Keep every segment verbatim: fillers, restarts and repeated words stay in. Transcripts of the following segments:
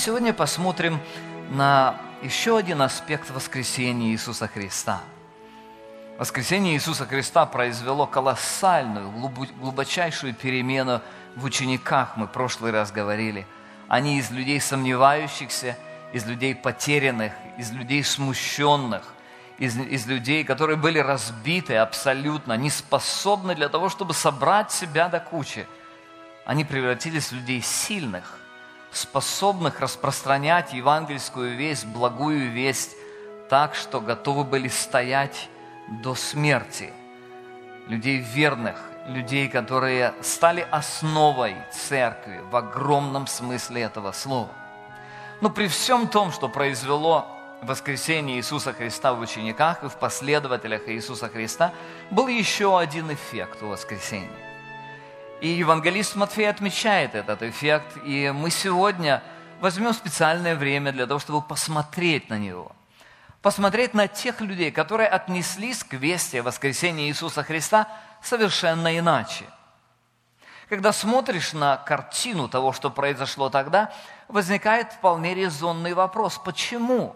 сегодня посмотрим на еще один аспект воскресения Иисуса Христа. Воскресение Иисуса Христа произвело колоссальную, глубочайшую перемену в учениках, мы в прошлый раз говорили. Они из людей сомневающихся, из людей потерянных, из людей смущенных, из, из людей, которые были разбиты абсолютно, не способны для того, чтобы собрать себя до кучи. Они превратились в людей сильных, способных распространять евангельскую весть, благую весть, так, что готовы были стоять до смерти. Людей верных, людей, которые стали основой церкви в огромном смысле этого слова. Но при всем том, что произвело воскресение Иисуса Христа в учениках и в последователях Иисуса Христа, был еще один эффект у воскресения. И евангелист Матфей отмечает этот эффект, и мы сегодня возьмем специальное время для того, чтобы посмотреть на него. Посмотреть на тех людей, которые отнеслись к вести о воскресении Иисуса Христа совершенно иначе. Когда смотришь на картину того, что произошло тогда, возникает вполне резонный вопрос: почему?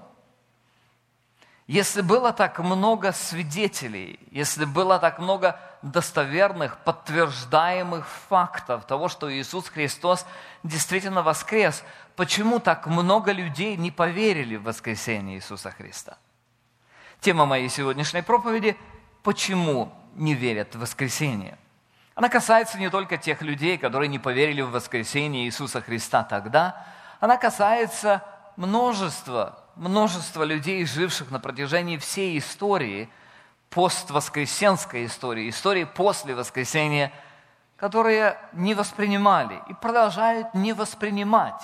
Если было так много свидетелей, если было так много достоверных, подтверждаемых фактов того, что Иисус Христос действительно воскрес, почему так много людей не поверили в воскресение Иисуса Христа? Тема моей сегодняшней проповеди – почему не верят в воскресение. Она касается не только тех людей, которые не поверили в воскресение Иисуса Христа тогда, она касается множества, множества людей, живших на протяжении всей истории, поствоскресенской истории, истории после воскресения, которые не воспринимали и продолжают не воспринимать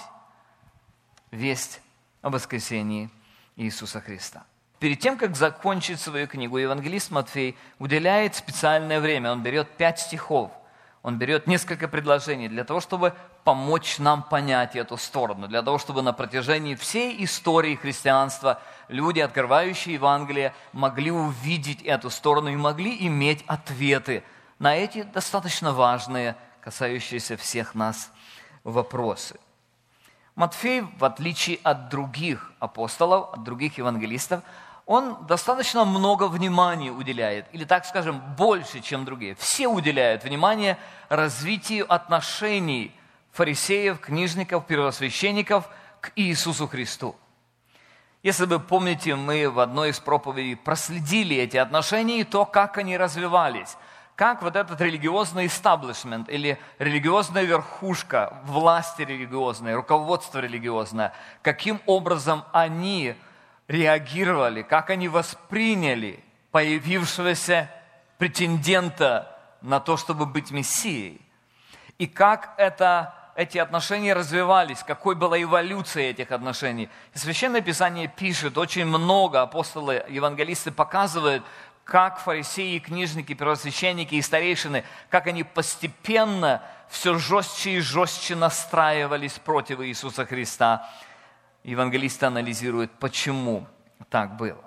весть о воскресении Иисуса Христа. Перед тем, как закончить свою книгу, евангелист Матфей уделяет специальное время. Он берет пять стихов, он берет несколько предложений для того, чтобы помочь нам понять эту сторону, для того, чтобы на протяжении всей истории христианства люди, открывающие Евангелие, могли увидеть эту сторону и могли иметь ответы на эти достаточно важные, касающиеся всех нас вопросы. Матфей, в отличие от других апостолов, от других евангелистов, он достаточно много внимания уделяет, или, так скажем, больше, чем другие. Все уделяют внимание развитию отношений фарисеев, книжников, первосвященников к Иисусу Христу. Если вы помните, мы в одной из проповедей проследили эти отношения и то, как они развивались. Как вот этот религиозный истаблишмент или религиозная верхушка, власти религиозные, руководство религиозное, каким образом они реагировали, как они восприняли появившегося претендента на то, чтобы быть Мессией. И как это, эти отношения развивались, какой была эволюция этих отношений. И Священное Писание пишет, очень много апостолы, евангелисты показывают, как фарисеи, книжники, первосвященники и старейшины, как они постепенно все жестче и жестче настраивались против Иисуса Христа. Евангелисты анализируют, почему так было.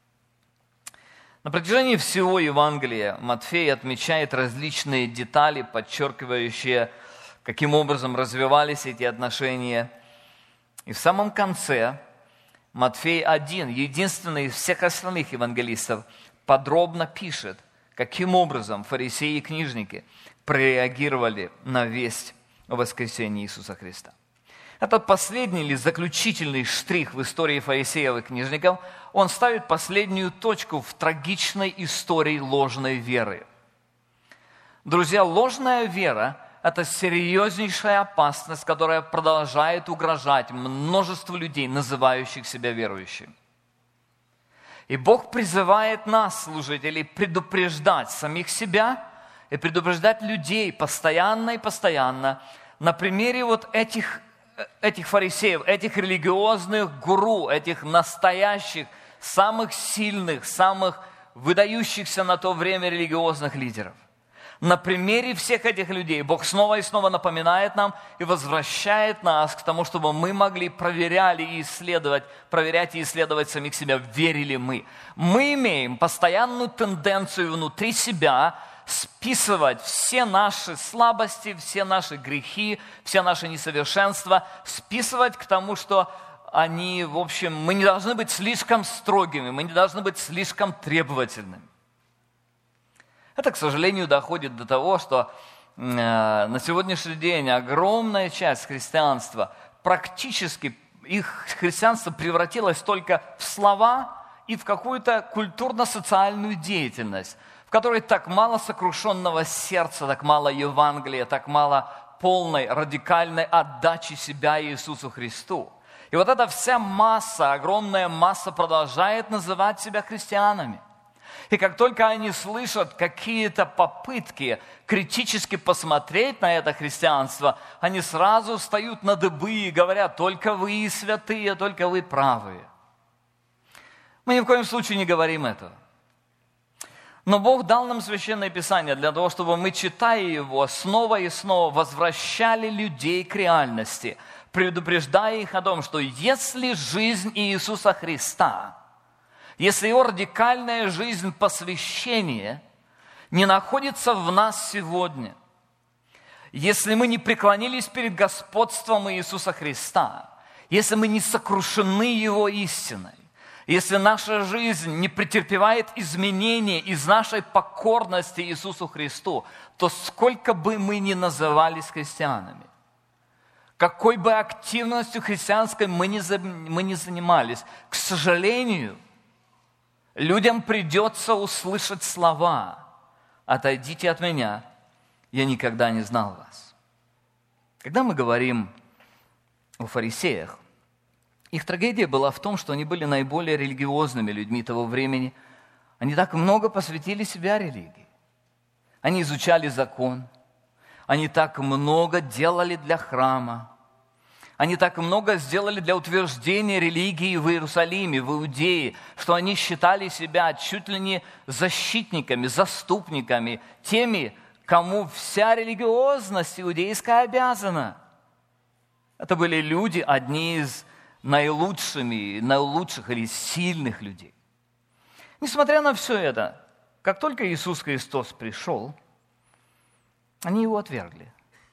На протяжении всего Евангелия Матфей отмечает различные детали, подчеркивающие, каким образом развивались эти отношения. И в самом конце Матфей один, единственный из всех остальных евангелистов, подробно пишет, каким образом фарисеи и книжники прореагировали на весть о воскресении Иисуса Христа. Этот последний или заключительный штрих в истории фарисеев и книжников, он ставит последнюю точку в трагичной истории ложной веры. Друзья, ложная вера – это серьезнейшая опасность, которая продолжает угрожать множеству людей, называющих себя верующими. И Бог призывает нас, служителей, предупреждать самих себя и предупреждать людей постоянно и постоянно на примере вот этих, этих фарисеев, этих религиозных гуру, этих настоящих, самых сильных, самых выдающихся на то время религиозных лидеров. На примере всех этих людей Бог снова и снова напоминает нам и возвращает нас к тому, чтобы мы могли проверять и исследовать, проверять и исследовать самих себя, верили мы. Мы имеем постоянную тенденцию внутри себя списывать все наши слабости, все наши грехи, все наши несовершенства, списывать к тому, что они, в общем, мы не должны быть слишком строгими, мы не должны быть слишком требовательными. Это, к сожалению, доходит до того, что э, на сегодняшний день огромная часть христианства, практически их христианство превратилось только в слова и в какую-то культурно-социальную деятельность, в которой так мало сокрушенного сердца, так мало Евангелия, так мало полной, радикальной отдачи себя Иисусу Христу. И вот эта вся масса, огромная масса продолжает называть себя христианами. И как только они слышат какие-то попытки критически посмотреть на это христианство, они сразу встают на дыбы и говорят: только вы святые, только вы правые. Мы ни в коем случае не говорим этого. Но Бог дал нам Священное Писание для того, чтобы мы, читая его, снова и снова возвращали людей к реальности, предупреждая их о том, что если жизнь Иисуса Христа, если его радикальная жизнь посвящения не находится в нас сегодня, если мы не преклонились перед господством Иисуса Христа, если мы не сокрушены Его истиной, если наша жизнь не претерпевает изменения из нашей покорности Иисусу Христу, то сколько бы мы ни назывались христианами, какой бы активностью христианской мы ни, мы ни занимались, к сожалению, людям придется услышать слова: «Отойдите от меня, я никогда не знал вас». Когда мы говорим о фарисеях, их трагедия была в том, что они были наиболее религиозными людьми того времени. Они так много посвятили себя религии. Они изучали закон. Они так много делали для храма. Они так много сделали для утверждения религии в Иерусалиме, в Иудее, что они считали себя чуть ли не защитниками, заступниками, теми, кому вся религиозность иудейская обязана. Это были люди, одни из наилучшими, наилучших или сильных людей. Несмотря на все это, как только Иисус Христос пришел, они его отвергли.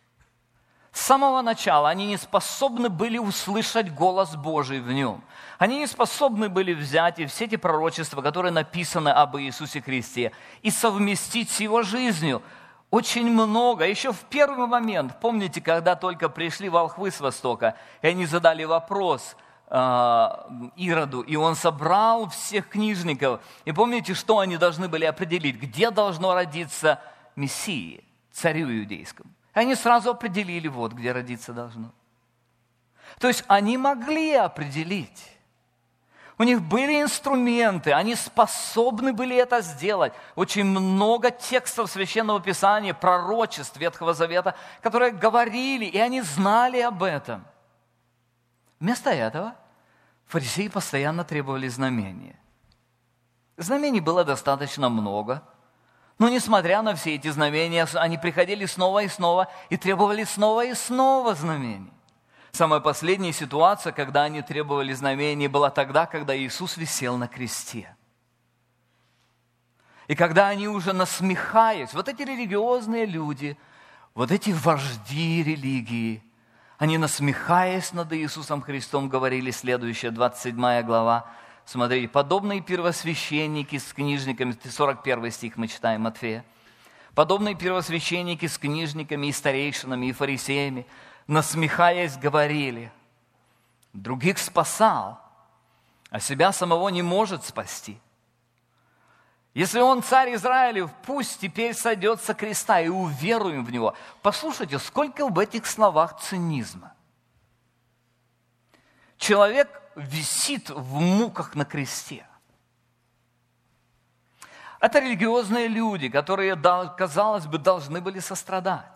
С самого начала они не способны были услышать голос Божий в нем. Они не способны были взять и все эти пророчества, которые написаны об Иисусе Христе, и совместить с его жизнью. Очень много. Еще в первый момент, помните, когда только пришли волхвы с востока, и они задали вопрос э, Ироду, и он собрал всех книжников. И помните, что они должны были определить? Где должно родиться Мессия, царю иудейскому? И они сразу определили, вот где родиться должно. То есть они могли определить. У них были инструменты, они способны были это сделать. Очень много текстов Священного Писания, пророчеств Ветхого Завета, которые говорили, и они знали об этом. Вместо этого фарисеи постоянно требовали знамения. Знамений было достаточно много, но несмотря на все эти знамения, они приходили снова и снова и требовали снова и снова знамений. Самая последняя ситуация, когда они требовали знамений, была тогда, когда Иисус висел на кресте. И когда они уже насмехаясь, вот эти религиозные люди, вот эти вожди религии, они, насмехаясь над Иисусом Христом, говорили следующее, двадцать седьмая глава. Смотрите, подобные первосвященники с книжниками, сорок первый стих мы читаем Матфея. Подобные первосвященники с книжниками и старейшинами и фарисеями, насмехаясь, говорили: других спасал, а себя самого не может спасти. Если он царь Израилев, пусть теперь сойдет со креста и уверуем в него. Послушайте, сколько в этих словах цинизма. Человек висит в муках на кресте. Это религиозные люди, которые, казалось бы, должны были сострадать.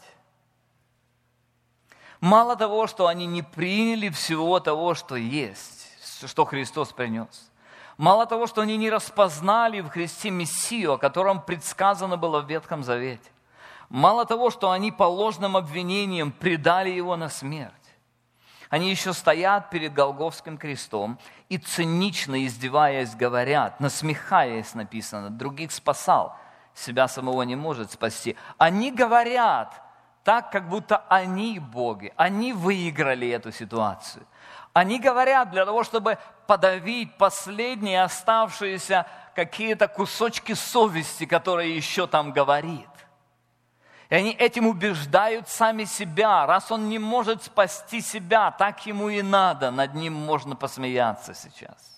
Мало того, что они не приняли всего того, что есть, что Христос принес. Мало того, что они не распознали в Христе Мессию, о котором предсказано было в Ветхом Завете. Мало того, что они по ложным обвинениям предали Его на смерть. Они еще стоят перед Голгофским крестом и цинично издеваясь говорят, насмехаясь написано, других спасал, себя самого не может спасти. Они говорят так, как будто они боги, они выиграли эту ситуацию. Они говорят для того, чтобы подавить последние оставшиеся какие-то кусочки совести, которые еще там говорит. И они этим убеждают сами себя. Раз он не может спасти себя, так ему и надо. Над ним можно посмеяться сейчас.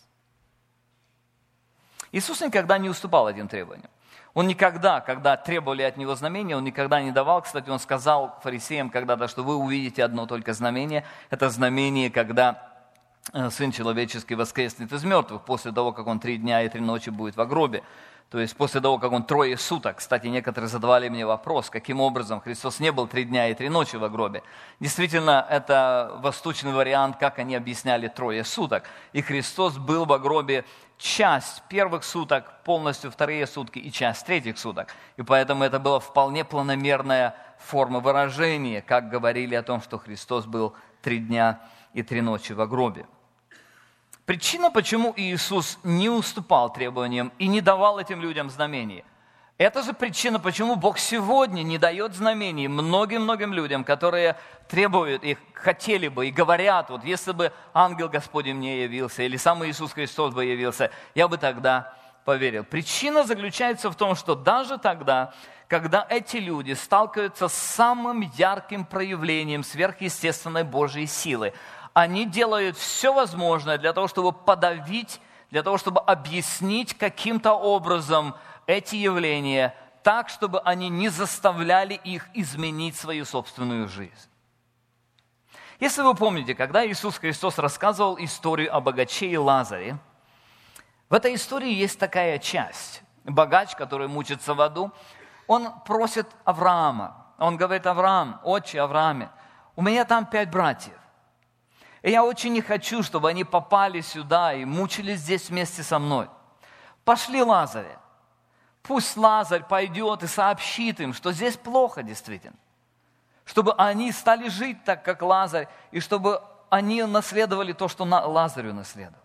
Иисус никогда не уступал этим требованиям. Он никогда, когда требовали от него знамения, он никогда не давал. Кстати, он сказал фарисеям когда-то, что вы увидите одно только знамение. Это знамение, когда Сын Человеческий воскреснет из мертвых, после того, как он три дня и три ночи будет в гробе. То есть после того, как он трое суток. Кстати, некоторые задавали мне вопрос, каким образом Христос не был три дня и три ночи в гробе. Действительно, это восточный вариант, как они объясняли трое суток. И Христос был в гробе часть первых суток, полностью вторые сутки и часть третьих суток. И поэтому это была вполне планомерная форма выражения, как говорили о том, что Христос был три дня и три ночи в гробе. Причина, почему Иисус не уступал требованиям и не давал этим людям знамений, это же причина, почему Бог сегодня не дает знамений многим-многим людям, которые требуют их, хотели бы и говорят, вот если бы ангел Господень мне явился или сам Иисус Христос бы явился, я бы тогда поверил. Причина заключается в том, что даже тогда, когда эти люди сталкиваются с самым ярким проявлением сверхъестественной Божьей силы, они делают все возможное для того, чтобы подавить, для того, чтобы объяснить каким-то образом эти явления так, чтобы они не заставляли их изменить свою собственную жизнь. Если вы помните, когда Иисус Христос рассказывал историю о богаче и Лазаре, в этой истории есть такая часть. Богач, который мучится в аду, он просит Авраама. Он говорит: Авраам, отче Аврааме, у меня там пять братьев. И я очень не хочу, чтобы они попали сюда и мучились здесь вместе со мной. Пошли Лазаря. Пусть Лазарь пойдет и сообщит им, что здесь плохо действительно. Чтобы они стали жить так, как Лазарь, и чтобы они наследовали то, что Лазарю наследовал.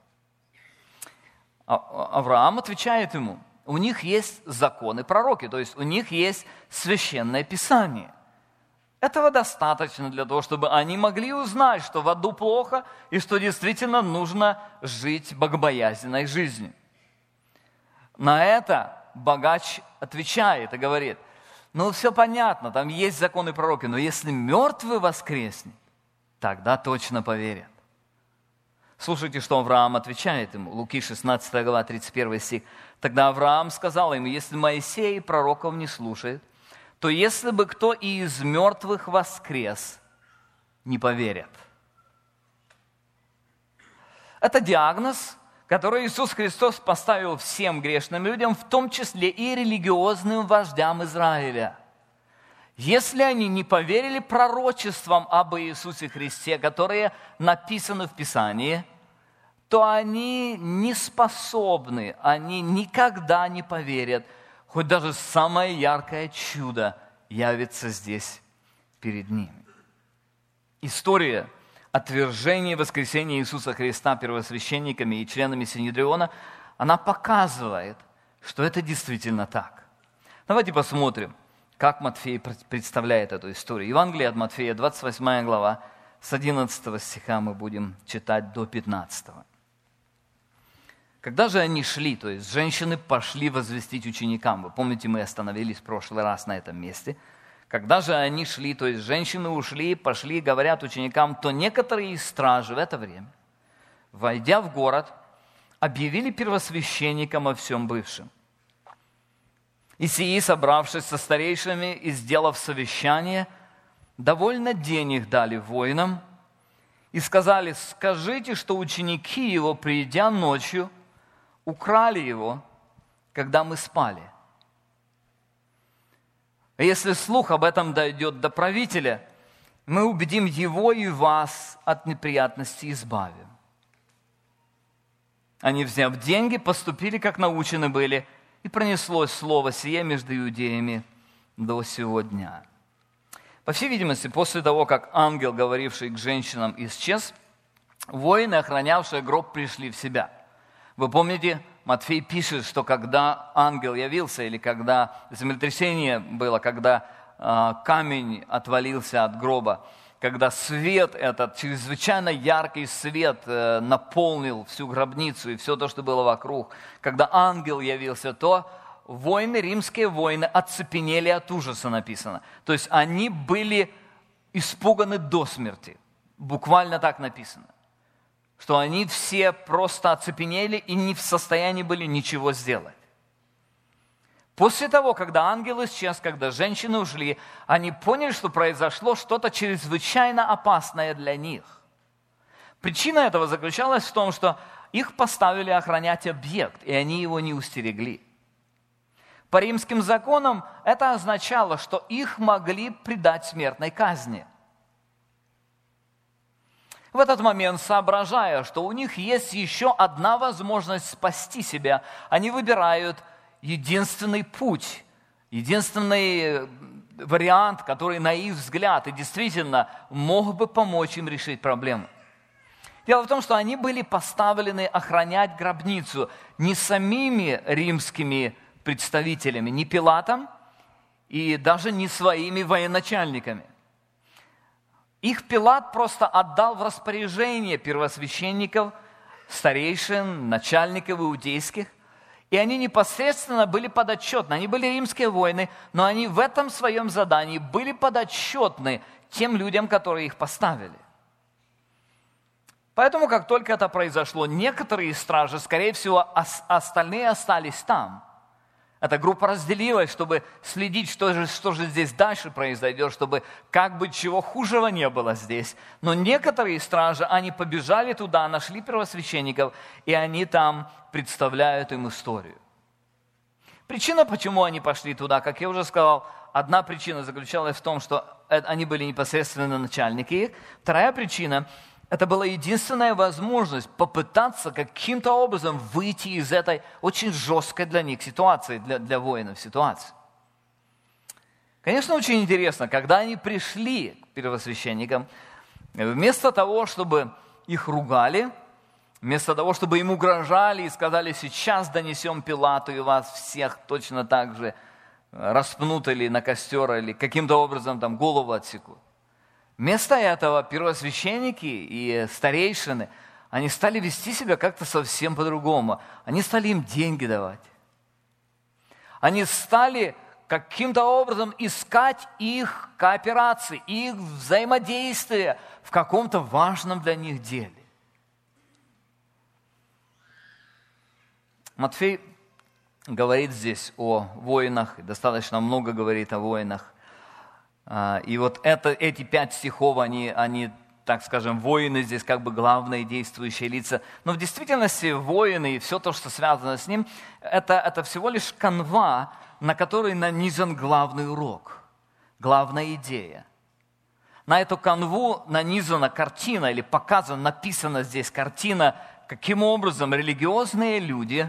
Авраам отвечает ему: у них есть законы пророки, то есть у них есть священное писание. Этого достаточно для того, чтобы они могли узнать, что в аду плохо и что действительно нужно жить богобоязненной жизнью. На это богач отвечает и говорит: ну все понятно, там есть законы пророки, но если мертвый воскреснет, тогда точно поверят. Слушайте, что Авраам отвечает ему. Луки шестнадцатая глава, тридцать первый стих. Тогда Авраам сказал ему: если Моисей пророков не слушает, то если бы кто и из мертвых воскрес, не поверят. Это диагноз, который Иисус Христос поставил всем грешным людям, в том числе и религиозным вождям Израиля. Если они не поверили пророчествам об Иисусе Христе, которые написаны в Писании, то они не способны, они никогда не поверят, хоть даже самое яркое чудо явится здесь перед ними. История отвержения и воскресения Иисуса Христа первосвященниками и членами Синедриона, она показывает, что это действительно так. Давайте посмотрим, как Матфей представляет эту историю. Евангелие от Матфея, двадцать восьмая глава, с одиннадцатого стиха мы будем читать до пятнадцатого. Когда же они шли, то есть женщины пошли возвестить ученикам. Вы помните, мы остановились в прошлый раз на этом месте. Когда же они шли, то есть женщины ушли, пошли, говорят ученикам, то некоторые из стражи в это время, войдя в город, объявили первосвященникам о всем бывшем. И сии, собравшись со старейшинами и сделав совещание, довольно денег дали воинам и сказали: скажите, что ученики его, придя ночью, украли его, когда мы спали. А если слух об этом дойдет до правителя, мы убедим его и вас от неприятностей избавим. Они, взяв деньги, поступили, как научены были, и пронеслось слово сие между иудеями до сего дня. По всей видимости, после того, как ангел, говоривший к женщинам, исчез, воины, охранявшие гроб, пришли в себя. Вы помните, Матфей пишет, что когда ангел явился, или когда землетрясение было, когда э, камень отвалился от гроба, когда свет этот, чрезвычайно яркий свет э, наполнил всю гробницу и все то, что было вокруг, когда ангел явился, то воины, римские воины оцепенели от ужаса, написано. То есть они были испуганы до смерти. Буквально так написано. Что они все просто оцепенели и не в состоянии были ничего сделать. После того, когда ангел исчез, когда женщины ушли, они поняли, что произошло что-то чрезвычайно опасное для них. Причина этого заключалась в том, что их поставили охранять объект, и они его не устерегли. По римским законам это означало, что их могли предать смертной казни. В этот момент, соображая, что у них есть еще одна возможность спасти себя, они выбирают единственный путь, единственный вариант, который, на их взгляд, и действительно мог бы помочь им решить проблему. Дело в том, что они были поставлены охранять гробницу не самими римскими представителями, не Пилатом и даже не своими военачальниками. Их Пилат просто отдал в распоряжение первосвященников, старейшин, начальников иудейских, и они непосредственно были подотчетны. Они были римские воины, но они в этом своем задании были подотчетны тем людям, которые их поставили. Поэтому, как только это произошло, некоторые из стражи, скорее всего, остальные остались там. Эта группа разделилась, чтобы следить, что же, что же здесь дальше произойдет, чтобы как бы чего хужего не было здесь. Но некоторые стражи, они побежали туда, нашли первосвященников, и они там представляют им историю. Причина, почему они пошли туда, как я уже сказал, одна причина заключалась в том, что они были непосредственно начальники их. Вторая причина – это была единственная возможность попытаться каким-то образом выйти из этой очень жесткой для них ситуации, для, для воинов ситуации. Конечно, очень интересно, когда они пришли к первосвященникам, вместо того, чтобы их ругали, вместо того, чтобы им угрожали и сказали, сейчас донесем Пилату и вас всех точно так же распнут или на костер, или каким-то образом там голову отсекут. Вместо этого первосвященники и старейшины, они стали вести себя как-то совсем по-другому. Они стали им деньги давать. Они стали каким-то образом искать их кооперации, их взаимодействие в каком-то важном для них деле. Матфей говорит здесь о воинах, достаточно много говорит о воинах. И вот это, эти пять стихов, они, они, так скажем, воины здесь как бы главные действующие лица. Но в действительности воины и все то, что связано с ним, это, это всего лишь канва, на которой нанизан главный урок, главная идея. На эту канву нанизана картина или показана, написана здесь картина, каким образом религиозные люди,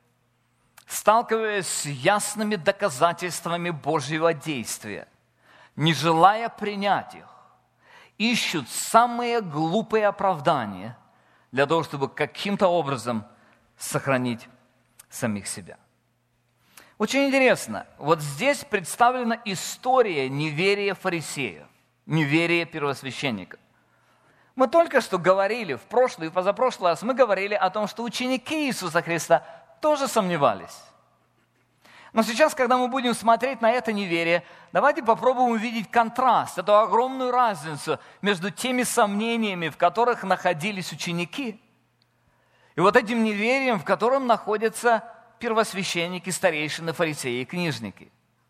сталкиваясь с ясными доказательствами Божьего действия, не желая принять их, ищут самые глупые оправдания для того, чтобы каким-то образом сохранить самих себя. Очень интересно, вот здесь представлена история неверия фарисеев, неверия первосвященников. Мы только что говорили, в прошлый и позапрошлый раз мы говорили о том, что ученики Иисуса Христа тоже сомневались. Но сейчас, когда мы будем смотреть на это неверие, давайте попробуем увидеть контраст, эту огромную разницу между теми сомнениями, в которых находились ученики, и вот этим неверием, в котором находятся первосвященники, старейшины, фарисеи и книжники.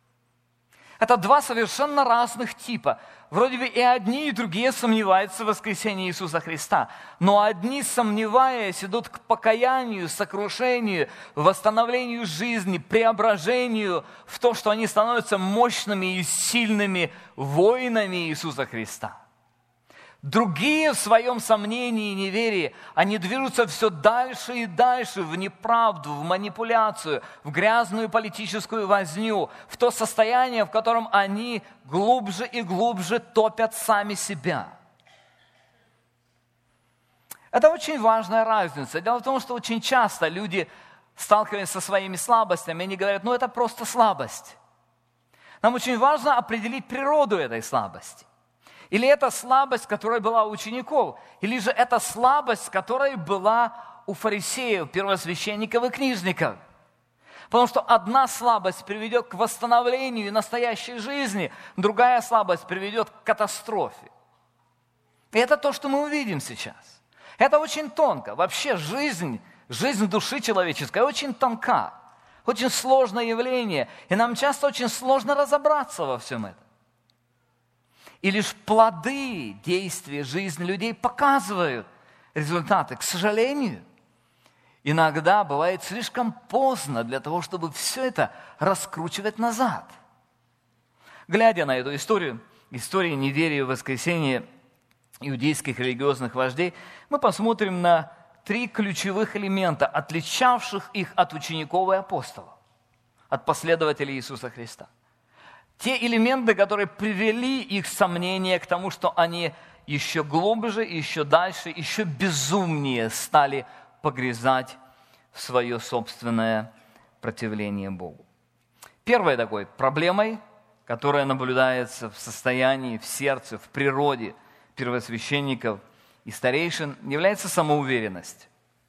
Это два совершенно разных типа. Вроде бы и одни, и другие сомневаются в воскресении Иисуса Христа. Но одни, сомневаясь, идут к покаянию, сокрушению, восстановлению жизни, преображению в то, что они становятся мощными и сильными воинами Иисуса Христа. Другие в своем сомнении и неверии, они движутся все дальше и дальше в неправду, в манипуляцию, в грязную политическую возню, в то состояние, в котором они глубже и глубже топят сами себя. Это очень важная разница. Дело в том, что очень часто люди сталкиваемся со своими слабостями, они говорят, ну это просто слабость. Нам очень важно определить природу этой слабости. Или это слабость, которая была у учеников, или же это слабость, которая была у фарисеев, первосвященников и книжников. Потому что одна слабость приведет к восстановлению настоящей жизни, другая слабость приведет к катастрофе. И это то, что мы увидим сейчас. Это очень тонко. Вообще жизнь, жизнь души человеческой очень тонка, очень сложное явление, и нам часто очень сложно разобраться во всем этом. И лишь плоды действия жизни людей показывают результаты. К сожалению, иногда бывает слишком поздно для того, чтобы все это раскручивать назад. Глядя на эту историю, историю неверия в воскресение иудейских религиозных вождей, мы посмотрим на три ключевых элемента, отличавших их от учеников и апостолов, от последователей Иисуса Христа. Те элементы, которые привели их сомнения к тому, что они еще глубже, еще дальше, еще безумнее стали погрязать в свое собственное противление Богу. Первой такой проблемой, которая наблюдается в состоянии, в сердце, в природе первосвященников и старейшин, является самоуверенность.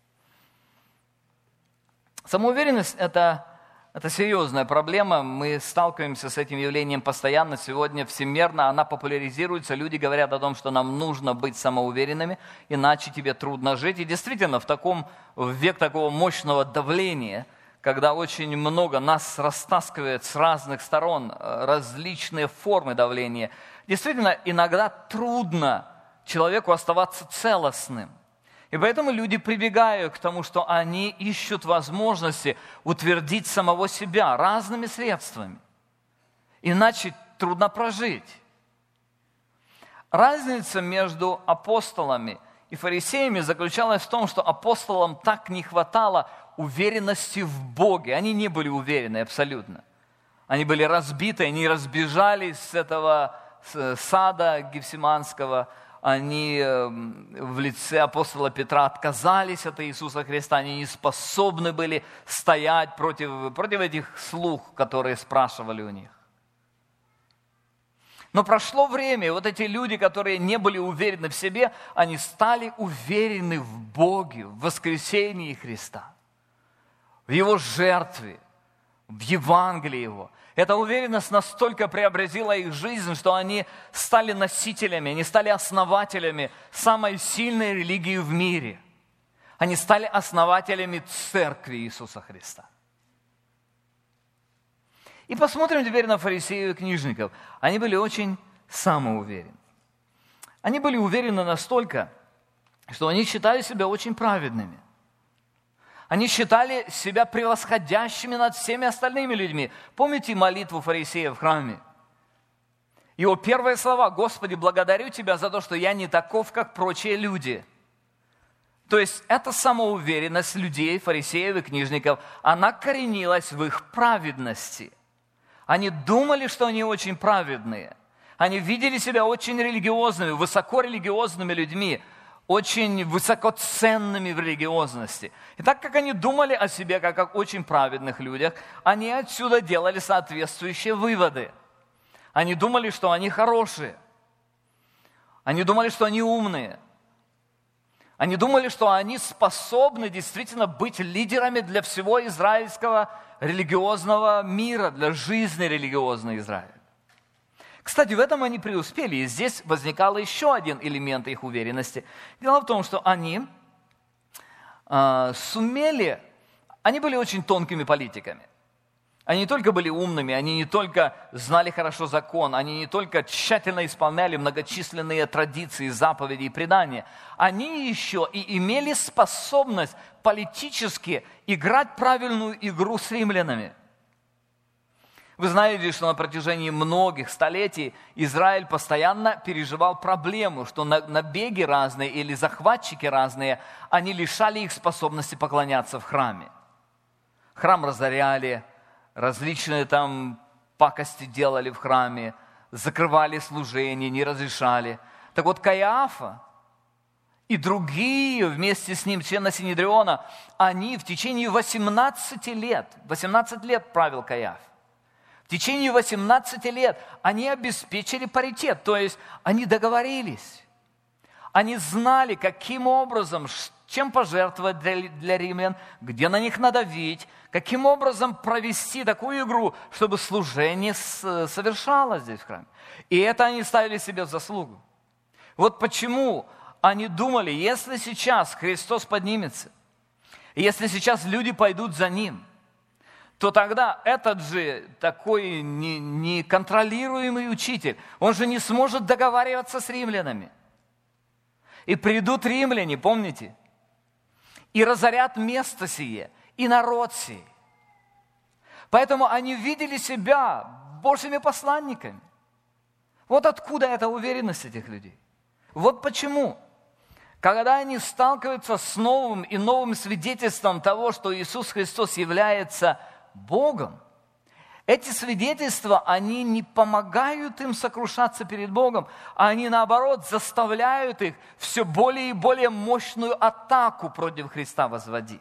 Самоуверенность – это, это серьезная проблема. Мы сталкиваемся с этим явлением постоянно. Сегодня всемирно она популяризируется. Люди говорят о том, что нам нужно быть самоуверенными, иначе тебе трудно жить. И действительно, в, таком, в век такого мощного давления, когда очень много нас растаскивает с разных сторон, различные формы давления, действительно, иногда трудно человеку оставаться целостным. И поэтому люди прибегают к тому, что они ищут возможности утвердить самого себя разными средствами. Иначе трудно прожить. Разница между апостолами и фарисеями заключалась в том, что апостолам так не хватало уверенности в Боге. Они не были уверены абсолютно. Они были разбиты, они разбежались с этого сада Гефсиманского. Они в лице апостола Петра отказались от Иисуса Христа. Они не способны были стоять против, против этих слуг, которые спрашивали у них. Но прошло время, и вот эти люди, которые не были уверены в себе, они стали уверены в Боге, в воскресении Христа, в Его жертве, в Евангелии Его. Эта уверенность настолько преобразила их жизнь, что они стали носителями, они стали основателями самой сильной религии в мире. Они стали основателями церкви Иисуса Христа. И посмотрим теперь на фарисеев и книжников. Они были очень самоуверены. Они были уверены настолько, что они считали себя очень праведными. Они считали себя превосходящими над всеми остальными людьми. Помните молитву фарисея в храме? Его первые слова: «Господи, благодарю Тебя за то, что я не таков, как прочие люди». То есть эта самоуверенность людей, фарисеев и книжников, она коренилась в их праведности. Они думали, что они очень праведные. Они видели себя очень религиозными, высокорелигиозными людьми, очень высокоценными в религиозности. И так как они думали о себе как о очень праведных людях, они отсюда делали соответствующие выводы. Они думали, что они хорошие. Они думали, что они умные. Они думали, что они способны действительно быть лидерами для всего израильского религиозного мира, для жизни религиозной Израиля. Кстати, в этом они преуспели, и здесь возникал еще один элемент их уверенности. Дело в том, что они э, сумели, они были очень тонкими политиками. Они не только были умными, они не только знали хорошо закон, они не только тщательно исполняли многочисленные традиции, заповеди и предания, они еще и имели способность политически играть правильную игру с римлянами. Вы знаете, что на протяжении многих столетий Израиль постоянно переживал проблему, что набеги разные или захватчики разные, они лишали их способности поклоняться в храме. Храм разоряли, различные там пакости делали в храме, закрывали служение, не разрешали. Так вот, Каиафа и другие вместе с ним, члены Синедриона, они в течение восемнадцати лет, восемнадцать лет правил Каиаф, в течение восемнадцати лет они обеспечили паритет, то есть они договорились. Они знали, каким образом, чем пожертвовать для, для римлян, где на них надавить, каким образом провести такую игру, чтобы служение совершалось здесь в храме. И это они ставили себе в заслугу. Вот почему они думали, если сейчас Христос поднимется, если сейчас люди пойдут за Ним, то тогда этот же такой неконтролируемый учитель, он же не сможет договариваться с римлянами. И придут римляне, помните, и разорят место сие, и народ сей. Поэтому они видели себя Божьими посланниками. Вот откуда эта уверенность этих людей. Вот почему, когда они сталкиваются с новым и новым свидетельством того, что Иисус Христос является Богом, эти свидетельства, они не помогают им сокрушаться перед Богом, а они, наоборот, заставляют их все более и более мощную атаку против Христа возводить.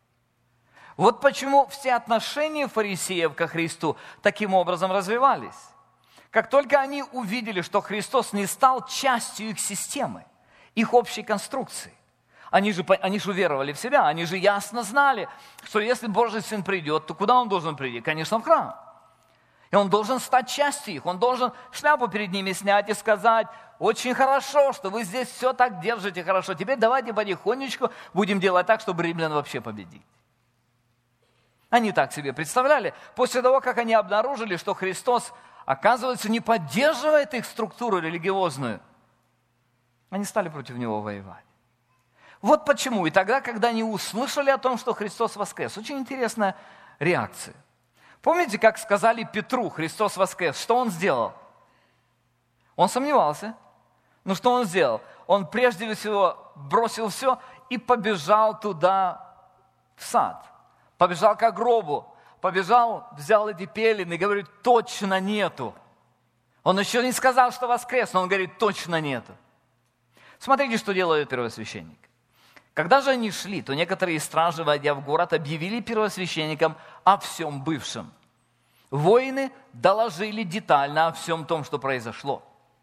Вот почему все отношения фарисеев ко Христу таким образом развивались. Как только они увидели, что Христос не стал частью их системы, их общей конструкции, они же, они же уверовали в себя, они же ясно знали, что если Божий Сын придет, то куда Он должен прийти? Конечно, в храм. И Он должен стать частью их, Он должен шляпу перед ними снять и сказать: очень хорошо, что вы здесь все так держите хорошо, теперь давайте потихонечку будем делать так, чтобы римлян вообще победить. Они так себе представляли. После того, как они обнаружили, что Христос, оказывается, не поддерживает их структуру религиозную, они стали против Него воевать. Вот почему. И тогда, когда они услышали о том, что Христос воскрес, очень интересная реакция. Помните, как сказали Петру: Христос воскрес? Что Он сделал? Он сомневался. Ну что Он сделал? Он прежде всего бросил все и побежал туда, в сад. Побежал к гробу. Побежал, взял эти пелены и говорит: точно нету. Он еще не сказал, что воскрес, но он говорит: точно нету. Смотрите, что делает первосвященник. Когда же они шли, то некоторые стражи, войдя в город, объявили первосвященникам о всем бывшем. Воины доложили детально о всем том, что произошло.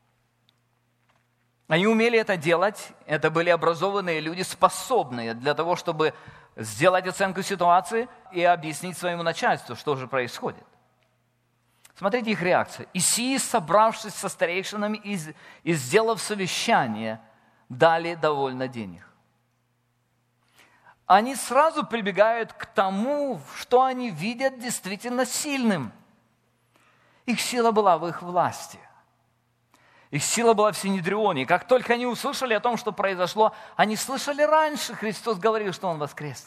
Они умели это делать, это были образованные люди, способные для того, чтобы сделать оценку ситуации и объяснить своему начальству, что же происходит. Смотрите их реакцию. «И сии, собравшись со старейшинами и, и сделав совещание, дали довольно денег». Они сразу прибегают к тому, что они видят действительно сильным. Их сила была в их власти. Их сила была в Синедрионе. Как только они услышали о том, что произошло, они слышали раньше, Христос говорил, что Он воскрес.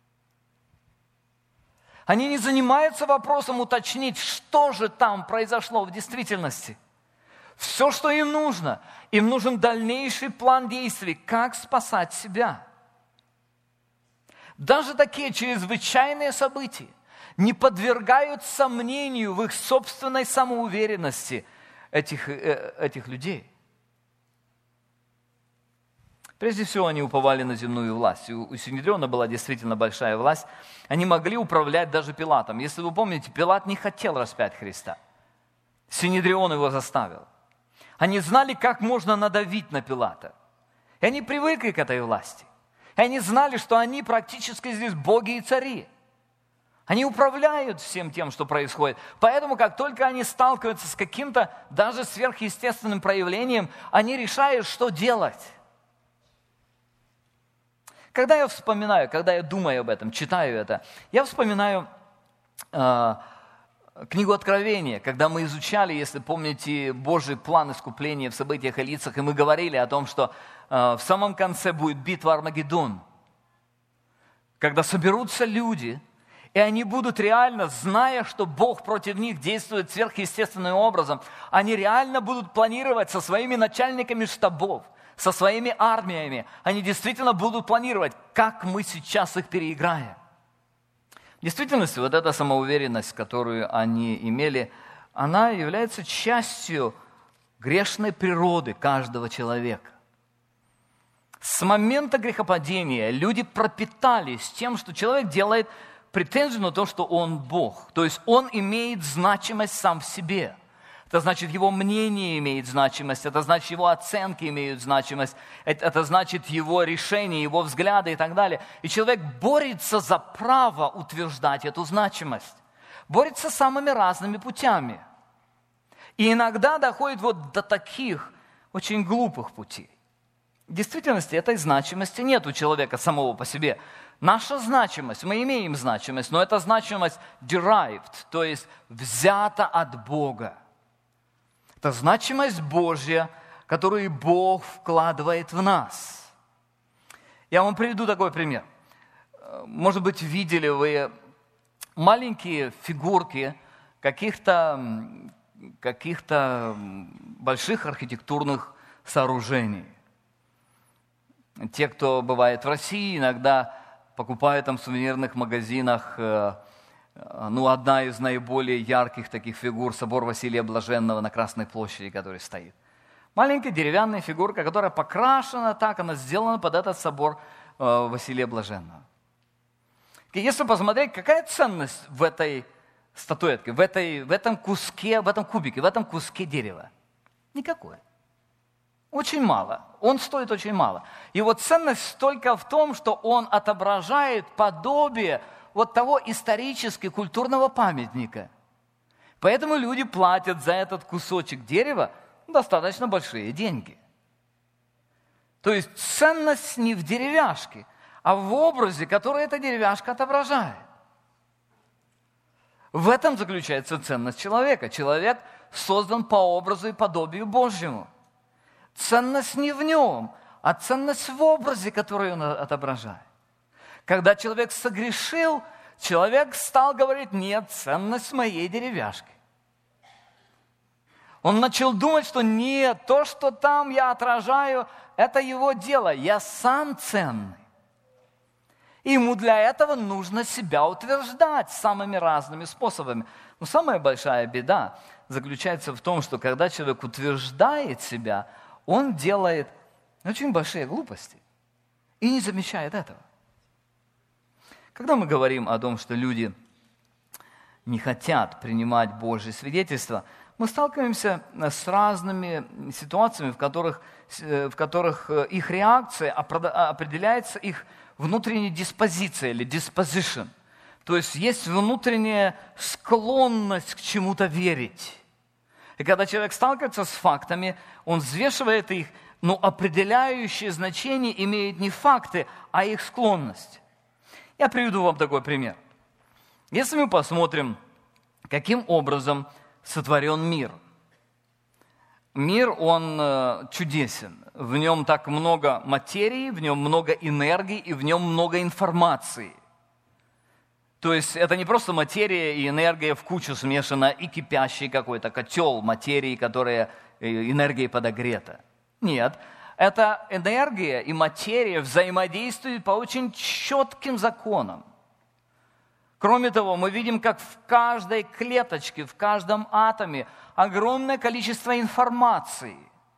Они не занимаются вопросом уточнить, что же там произошло в действительности. Все, что им нужно, им нужен дальнейший план действий, как спасать себя. Даже такие чрезвычайные события не подвергают сомнению в их собственной самоуверенности этих, этих людей. Прежде всего, они уповали на земную власть. У Синедриона была действительно большая власть. Они могли управлять даже Пилатом. Если вы помните, Пилат не хотел распять Христа. Синедрион его заставил. Они знали, как можно надавить на Пилата. И они привыкли к этой власти. И они знали, что они практически здесь боги и цари. Они управляют всем тем, что происходит. Поэтому, как только они сталкиваются с каким-то даже сверхъестественным проявлением, они решают, что делать. Когда я вспоминаю, когда я думаю об этом, читаю это, я вспоминаю э, книгу Откровения, когда мы изучали, если помните, Божий план искупления в событиях и лицах, и мы говорили о том, что э, в самом конце будет битва Армагеддон, когда соберутся люди, и они будут реально, зная, что Бог против них действует сверхъестественным образом, они реально будут планировать со своими начальниками штабов, со своими армиями. Они действительно будут планировать, как мы сейчас их переиграем. В действительности, вот эта самоуверенность, которую они имели, она является частью грешной природы каждого человека. С момента грехопадения люди пропитались тем, что человек делает претензию на то, что он Бог. То есть он имеет значимость сам в себе. Это значит, его мнение имеет значимость, это значит, его оценки имеют значимость, это, это значит, его решения, его взгляды и так далее. И человек борется за право утверждать эту значимость. Борется самыми разными путями. И иногда доходит вот до таких очень глупых путей. В действительности этой значимости нет у человека самого по себе. Наша значимость, мы имеем значимость, но эта значимость derived, то есть взята от Бога. Это значимость Божья, которую Бог вкладывает в нас. Я вам приведу такой пример. Может быть, видели вы маленькие фигурки каких-то, каких-то больших архитектурных сооружений. Те, кто бывает в России, иногда покупают там в сувенирных магазинах, ну, одна из наиболее ярких таких фигур — собор Василия Блаженного на Красной площади, который стоит. Маленькая деревянная фигурка, которая покрашена так, она сделана под этот собор Василия Блаженного. И если посмотреть, какая ценность в этой статуэтке, в, этой, в этом куске, в этом кубике, в этом куске дерева? Никакой. Очень мало. Он стоит очень мало. Его ценность только в том, что он отображает подобие вот того исторически культурного памятника. Поэтому люди платят за этот кусочек дерева достаточно большие деньги. То есть ценность не в деревяшке, а в образе, который эта деревяшка отображает. В этом заключается ценность человека. Человек создан по образу и подобию Божьему. Ценность не в нем, а ценность в образе, который он отображает. Когда человек согрешил, человек стал говорить: нет, ценность моей деревяшки. Он начал думать, что нет, то, что там я отражаю, это его дело, я сам ценный. И ему для этого нужно себя утверждать самыми разными способами. Но самая большая беда заключается в том, что когда человек утверждает себя, он делает очень большие глупости и не замечает этого. Когда мы говорим о том, что люди не хотят принимать Божье свидетельство, мы сталкиваемся с разными ситуациями, в которых, в которых их реакция определяется их внутренней диспозицией или disposition. То есть есть внутренняя склонность к чему-то верить. И когда человек сталкивается с фактами, он взвешивает их, но определяющее значение имеют не факты, а их склонность. Я приведу вам такой пример. Если мы посмотрим, каким образом сотворен мир. Мир, он чудесен. В нем так много материи, в нем много энергии и в нем много информации. То есть это не просто материя и энергия в кучу смешана и кипящий какой-то котел материи, которая энергией подогрета. Нет, эта энергия и материя взаимодействуют по очень четким законам. Кроме того, мы видим, как в каждой клеточке, в каждом атоме огромное количество информации.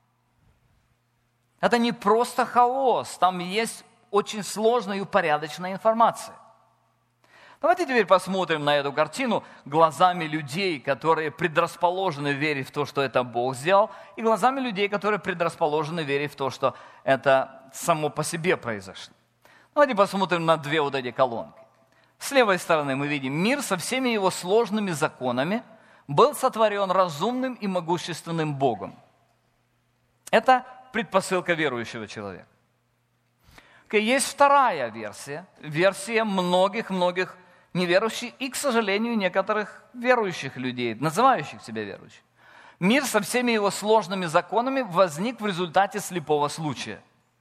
Это не просто хаос, там есть очень сложная и упорядоченная информация. Давайте теперь посмотрим на эту картину глазами людей, которые предрасположены верить в то, что это Бог сделал, и глазами людей, которые предрасположены верить в то, что это само по себе произошло. Давайте посмотрим на две вот эти колонки. С левой стороны мы видим: мир со всеми его сложными законами был сотворен разумным и могущественным Богом. Это предпосылка верующего человека. Есть вторая версия, версия многих-многих неверующих и, к сожалению, некоторых верующих людей, называющих себя верующими. Мир со всеми его сложными законами возник в результате слепого случая.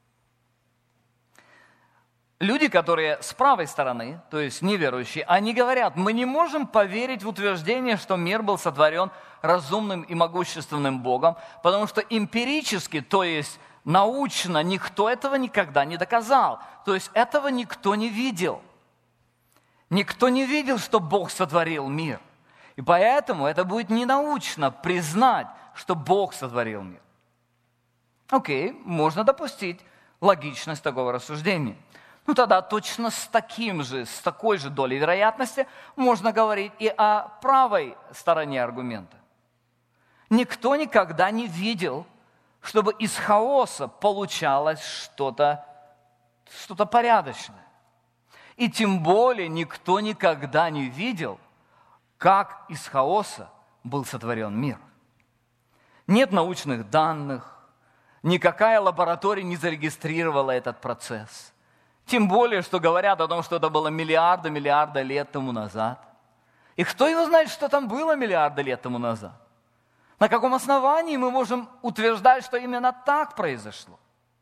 Люди, которые с правой стороны, то есть неверующие, они говорят: мы не можем поверить в утверждение, что мир был сотворен разумным и могущественным Богом, потому что эмпирически, то есть научно, никто этого никогда не доказал. То есть этого никто не видел. Никто не видел, что Бог сотворил мир. И поэтому это будет ненаучно признать, что Бог сотворил мир. Окей, можно допустить. логичность такого рассуждения. Ну тогда точно с таким же, с такой же долей вероятности можно говорить и о правой стороне аргумента. Никто никогда не видел, чтобы из хаоса получалось что-то, что-то порядочное. И тем более никто никогда не видел, как из хаоса был сотворен мир. Нет научных данных, никакая лаборатория не зарегистрировала этот процесс. Тем более, что говорят о том, что это было миллиарды-миллиарды лет тому назад. И кто его знает, что там было миллиарды лет тому назад? На каком основании мы можем утверждать, что именно так произошло?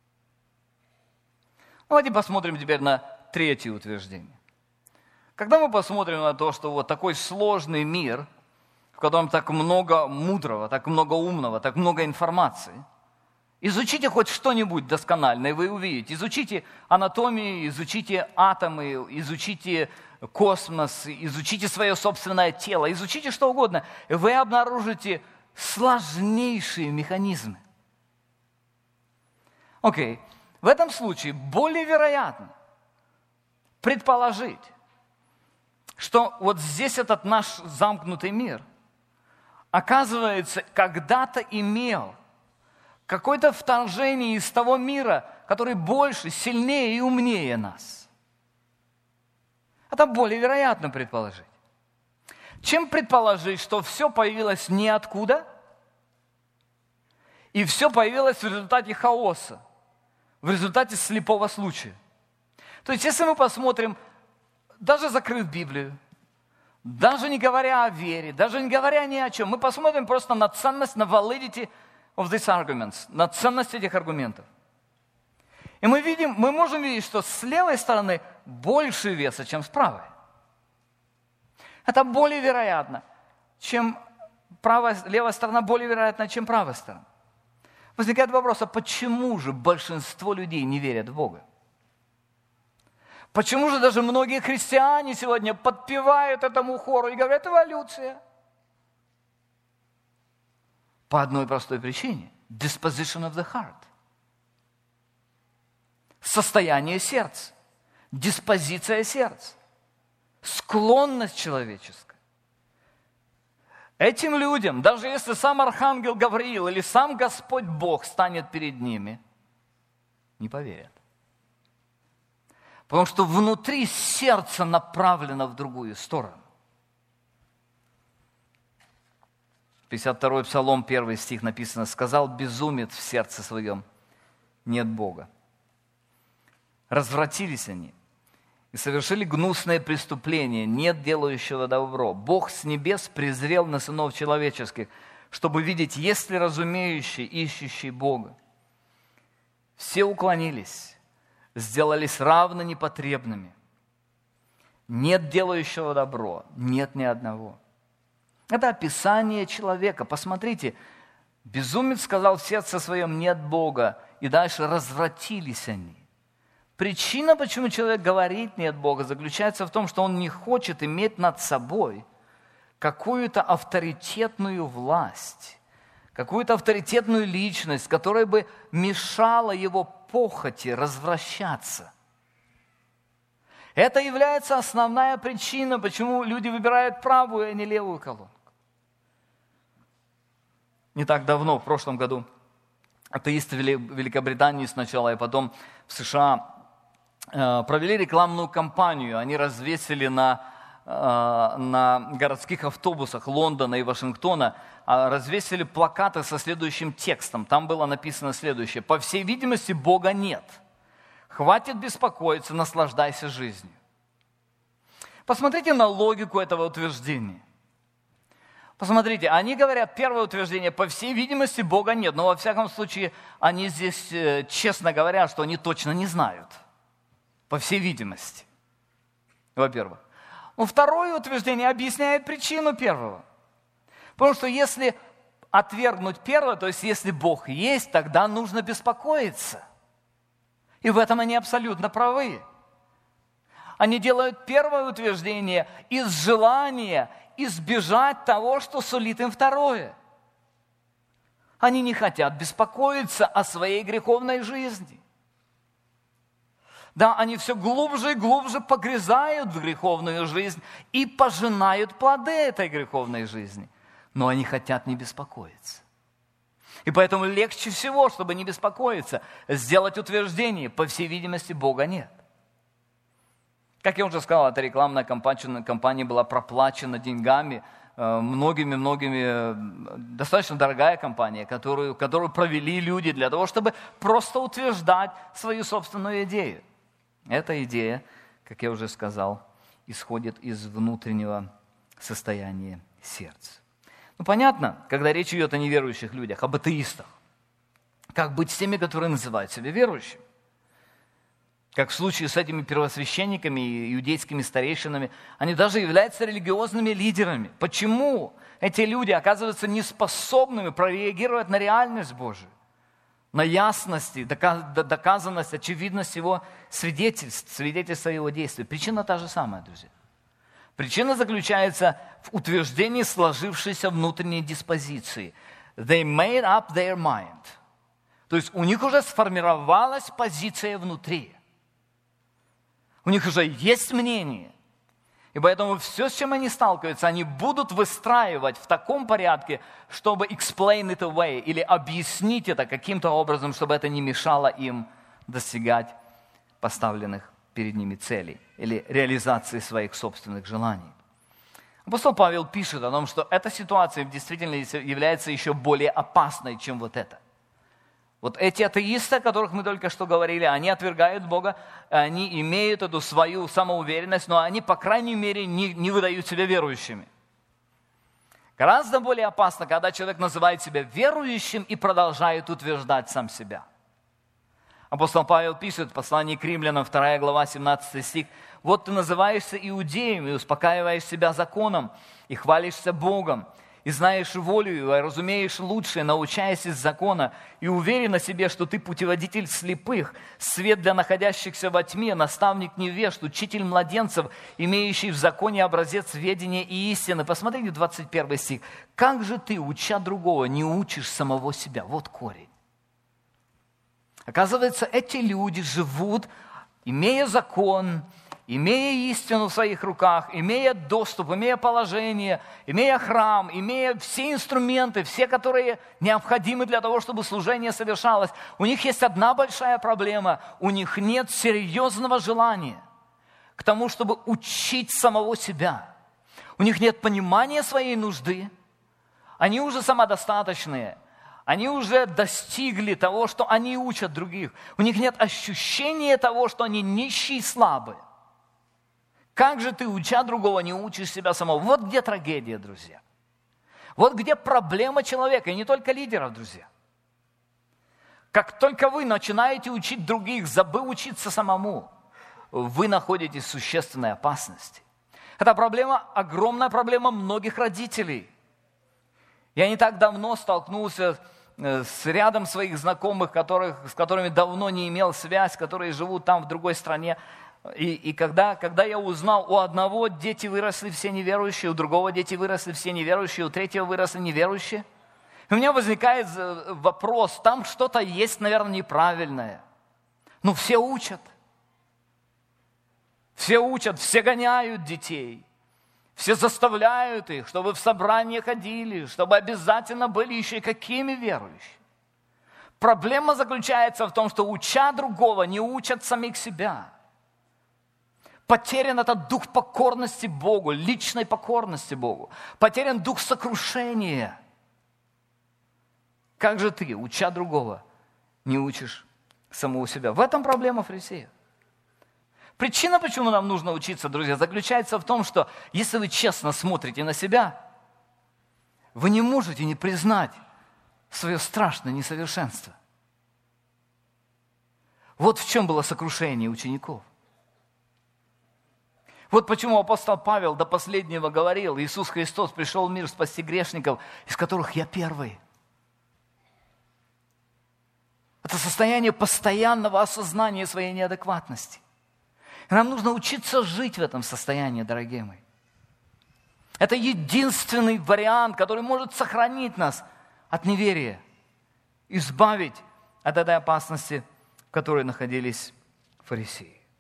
Давайте посмотрим теперь на третье утверждение. Когда мы посмотрим на то, что вот такой сложный мир, в котором так много мудрого, так много умного, так много информации, изучите хоть что-нибудь досконально, и вы увидите. Изучите анатомию, изучите атомы, изучите космос, изучите свое собственное тело, изучите что угодно, и вы обнаружите сложнейшие механизмы. Окей, okay. В этом случае более вероятно предположить, что вот здесь этот наш замкнутый мир, оказывается, когда-то имел какое-то вторжение из того мира, который больше, сильнее и умнее нас. Это более вероятно предположить. Чем предположить, что все появилось ниоткуда, и все появилось в результате хаоса, в результате слепого случая. То есть, если мы посмотрим, даже закрыв Библию, даже не говоря о вере, даже не говоря ни о чем, мы посмотрим просто на ценность, на validity of these arguments, на ценность этих аргументов. И мы видим, мы можем видеть, что с левой стороны больше веса, чем с правой. Это более вероятно, чем правая, левая сторона более вероятна, чем правая сторона. Возникает вопрос, а почему же большинство людей не верят в Бога? Почему же даже многие христиане сегодня подпевают этому хору и говорят эволюция? По одной простой причине. Disposition of the heart. Состояние сердца. Диспозиция сердца. Склонность человеческая. Этим людям, даже если сам архангел Гавриил или сам Господь Бог станет перед ними, не поверят. Потому что внутри сердце направлено в другую сторону. пятьдесят второй Псалом, первый стих написано: «Сказал безумец в сердце своем, нет Бога». Развратились они и совершили гнусное преступление, нет делающего добро. Бог с небес презрел на сынов человеческих, чтобы видеть, есть ли разумеющий, ищущий Бога. Все уклонились, сделались равно непотребными. Нет делающего добро, нет ни одного. Это описание человека. Посмотрите, безумец сказал в сердце своем: нет Бога, и дальше развратились они. Причина, почему человек говорит «нет Бога», заключается в том, что он не хочет иметь над собой какую-то авторитетную власть, какую-то авторитетную личность, которая бы мешала его похоти развращаться. Это является основная причина, почему люди выбирают правую, а не левую колонку. Не так давно, в прошлом году, атеисты в Великобритании сначала и потом в США провели рекламную кампанию. Они развесили на, на городских автобусах Лондона и Вашингтона, развесили плакаты со следующим текстом. Там было написано следующее: «По всей видимости, Бога нет. Хватит беспокоиться, наслаждайся жизнью». Посмотрите на логику этого утверждения. Посмотрите, они говорят, первое утверждение: по всей видимости, Бога нет. Но во всяком случае, они здесь честно говорят, что они точно не знают. По всей видимости. Во-первых. Но второе утверждение объясняет причину первого. Потому что если отвергнуть первое, то есть если Бог есть, тогда нужно беспокоиться. И в этом они абсолютно правы. Они делают первое утверждение из желания избежать того, что сулит им второе. Они не хотят беспокоиться о своей греховной жизни. Да, они все глубже и глубже погрязают в греховную жизнь и пожинают плоды этой греховной жизни. Но они хотят не беспокоиться. И поэтому легче всего, чтобы не беспокоиться, сделать утверждение: по всей видимости, Бога нет. Как я уже сказал, эта рекламная кампания, кампания была проплачена деньгами, многими-многими, достаточно дорогая компания, которую, которую провели люди для того, чтобы просто утверждать свою собственную идею. Эта идея, как я уже сказал, исходит из внутреннего состояния сердца. Ну, понятно, когда речь идет о неверующих людях, об атеистах. Как быть с теми, которые называют себя верующими? Как в случае с этими первосвященниками и иудейскими старейшинами, они даже являются религиозными лидерами. Почему эти люди оказываются неспособными прореагировать на реальность Божию, на ясность, доказанность, очевидность его свидетельств, свидетельства его действий? Причина та же самая, друзья. Причина заключается в утверждении сложившейся внутренней диспозиции. They made up their mind. То есть у них уже сформировалась позиция внутри. У них уже есть мнение. И поэтому все, с чем они сталкиваются, они будут выстраивать в таком порядке, чтобы explain it away, или объяснить это каким-то образом, чтобы это не мешало им достигать поставленных перед ними целей или реализации своих собственных желаний. Апостол Павел пишет о том, что эта ситуация в действительности является еще более опасной, чем вот эта. Вот эти атеисты, о которых мы только что говорили, они отвергают Бога, они имеют эту свою самоуверенность, но они, по крайней мере, не, не выдают себя верующими. Гораздо более опасно, когда человек называет себя верующим и продолжает утверждать сам себя. Апостол Павел пишет в послании к Римлянам, вторая глава, семнадцатый стих: «Вот ты называешься иудеем и успокаиваешь себя законом, и хвалишься Богом, и знаешь волю Его, и разумеешь лучшее, научаясь из закона, и уверен о себе, что ты путеводитель слепых, свет для находящихся во тьме, наставник невежд, учитель младенцев, имеющий в законе образец ведения и истины». Посмотрите, двадцать первый стих. «Как же ты, уча другого, не учишь самого себя?» Вот корень. Оказывается, эти люди живут, имея закон, имея истину в своих руках, имея доступ, имея положение, имея храм, имея все инструменты, все, которые необходимы для того, чтобы служение совершалось. У них есть одна большая проблема. У них нет серьезного желания к тому, чтобы учить самого себя. У них нет понимания своей нужды. Они уже самодостаточные. Они уже достигли того, что они учат других. У них нет ощущения того, что они нищие и слабые. Как же ты, уча другого, не учишь себя самого? Вот где трагедия, друзья. Вот где проблема человека, и не только лидеров, друзья. Как только вы начинаете учить других, забыв учиться самому, вы находитесь в существенной опасности. Это проблема, огромная проблема многих родителей. Я не так давно столкнулся с рядом своих знакомых, которых, с которыми давно не имел связь, которые живут там в другой стране. И, и когда, когда я узнал, у одного дети выросли все неверующие, у другого дети выросли все неверующие, у третьего выросли неверующие, у меня возникает вопрос, там что-то есть, наверное, неправильное. Ну, все учат. Все учат, все гоняют детей. Все заставляют их, чтобы в собрания ходили, чтобы обязательно были еще и какими верующими. Проблема заключается в том, что уча другого, не учат самих себя. Потерян этот дух покорности Богу, личной покорности Богу. Потерян дух сокрушения. Как же ты, уча другого, не учишь самого себя? В этом проблема фарисеев. Причина, почему нам нужно учиться, друзья, заключается в том, что если вы честно смотрите на себя, вы не можете не признать свое страшное несовершенство. Вот в чем было сокрушение учеников. Вот почему апостол Павел до последнего говорил: Иисус Христос пришел в мир спасти грешников, из которых я первый. Это состояние постоянного осознания своей неадекватности. И нам нужно учиться жить в этом состоянии, дорогие мои. Это единственный вариант, который может сохранить нас от неверия, избавить от этой опасности, в которой находились фарисеи.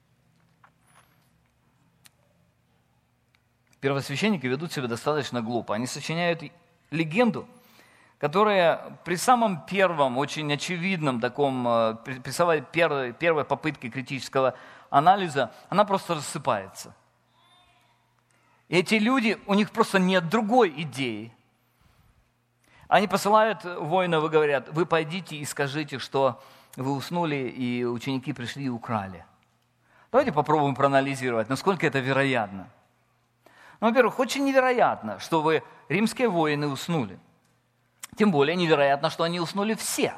первосвященники ведут себя достаточно глупо. Они сочиняют легенду, которая при самом первом, очень очевидном таком, при самой первой, первой попытке критического анализа, она просто рассыпается. И эти люди, у них просто нет другой идеи. Они посылают воинов и говорят: вы пойдите и скажите, что вы уснули, и ученики пришли и украли. Давайте попробуем проанализировать, насколько это вероятно. Ну, во-первых, очень невероятно, что вы, римские воины, уснули. Тем более невероятно, что они уснули все.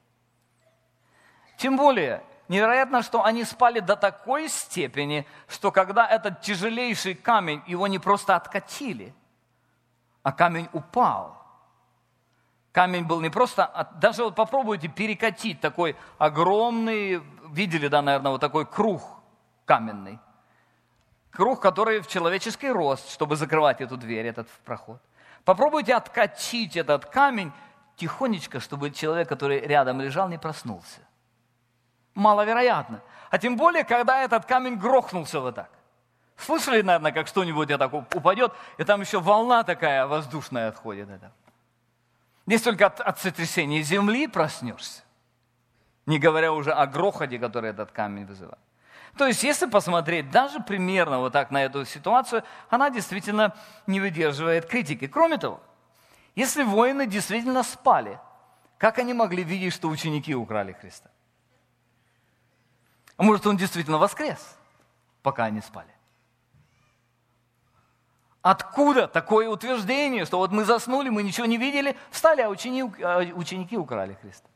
Тем более невероятно, что они спали до такой степени, что когда этот тяжелейший камень, его не просто откатили, а камень упал. Камень был не просто, даже вот попробуйте перекатить такой огромный, видели, да, наверное, вот такой круг каменный. Круг, который в человеческий рост, чтобы закрывать эту дверь, этот проход. Попробуйте откатить этот камень тихонечко, чтобы человек, который рядом лежал, не проснулся. Маловероятно. А тем более, когда этот камень грохнулся вот так. Слышали, наверное, как что-нибудь вот так упадет, и там еще волна такая воздушная отходит. Здесь только от, от сотрясения земли проснешься, не говоря уже о грохоте, который этот камень вызывает. То есть, если посмотреть даже примерно вот так на эту ситуацию, она действительно не выдерживает критики. Кроме того, если воины действительно спали, как они могли видеть, что ученики украли Христа? А может, он действительно воскрес, пока они спали? Откуда такое утверждение, что вот мы заснули, мы ничего не видели, встали, а ученики, а ученики украли Христа?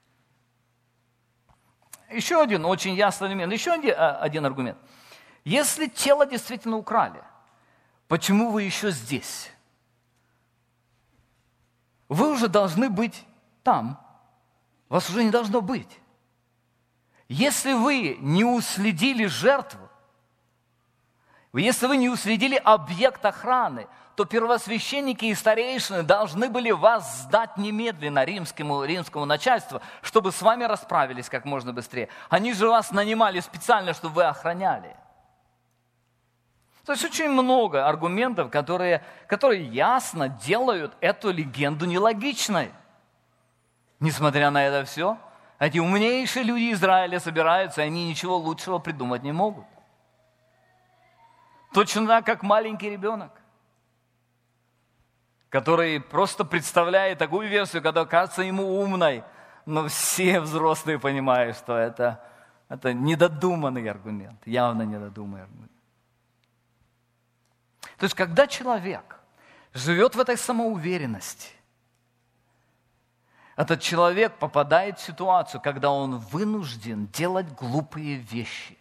Еще один очень ясный элемент, еще один, один аргумент. Если тело действительно украли, почему вы еще здесь? Вы уже должны быть там. Вас уже не должно быть. Если вы не уследили жертву, если вы не уследили объект охраны, то первосвященники и старейшины должны были вас сдать немедленно римскому, римскому начальству, чтобы с вами расправились как можно быстрее. Они же вас нанимали специально, чтобы вы охраняли. То есть очень много аргументов, которые, которые ясно делают эту легенду нелогичной. Несмотря на это все, эти умнейшие люди Израиля собираются, и они ничего лучшего придумать не могут. Точно так, как маленький ребенок, который просто представляет такую версию, когда кажется ему умной, но все взрослые понимают, что это, это недодуманный аргумент, явно недодуманный аргумент. То есть, когда человек живет в этой самоуверенности, этот человек попадает в ситуацию, когда он вынужден делать глупые вещи.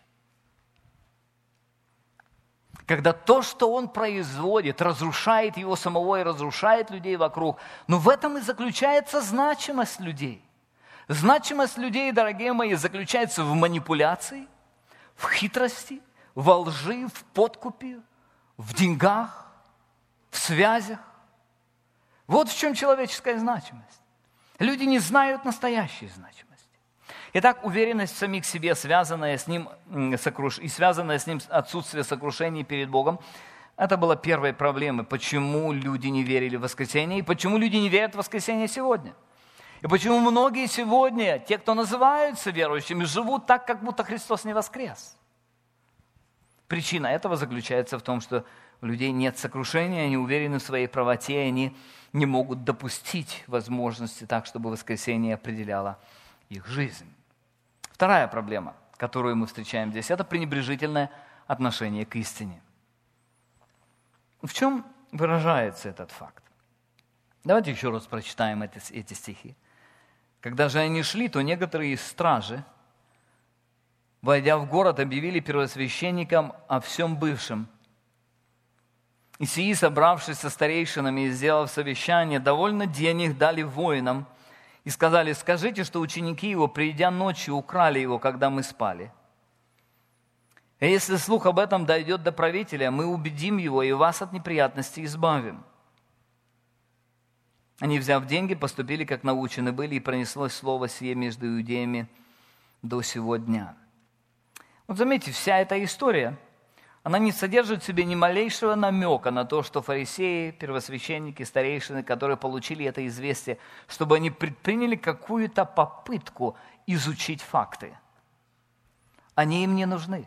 Когда то, что он производит, разрушает его самого и разрушает людей вокруг. Но в этом и заключается значимость людей. Значимость людей, дорогие мои, заключается в манипуляции, в хитрости, во лжи, в подкупе, в деньгах, в связях. Вот в чем человеческая значимость. Люди не знают настоящей значимости. Итак, уверенность в самих себе, связанная с ним, и связанная с ним отсутствие сокрушений перед Богом, это была первой проблемой, почему люди не верили в воскресение, и почему люди не верят в воскресение сегодня. И почему многие сегодня, те, кто называются верующими, живут так, как будто Христос не воскрес. Причина этого заключается в том, что у людей нет сокрушения, они уверены в своей правоте, они не могут допустить возможности так, чтобы воскресение определяло их жизнь. Вторая проблема, которую мы встречаем здесь, это пренебрежительное отношение к истине. В чем выражается этот факт? Давайте еще раз прочитаем эти, эти стихи. Когда же они шли, то некоторые из стражи, войдя в город, объявили первосвященникам о всем бывшем. И сии, собравшись со старейшинами и сделав совещание, довольно денег дали воинам и сказали: скажите, что ученики его, придя ночью, украли его, когда мы спали. И если слух об этом дойдет до правителя, мы убедим его и вас от неприятностей избавим. Они, взяв деньги, поступили, как научены были, и пронеслось слово сие между иудеями до сего дня. Вот заметьте, вся эта история, она не содержит в себе ни малейшего намека на то, что фарисеи, первосвященники, старейшины, которые получили это известие, чтобы они предприняли какую-то попытку изучить факты. Они им не нужны.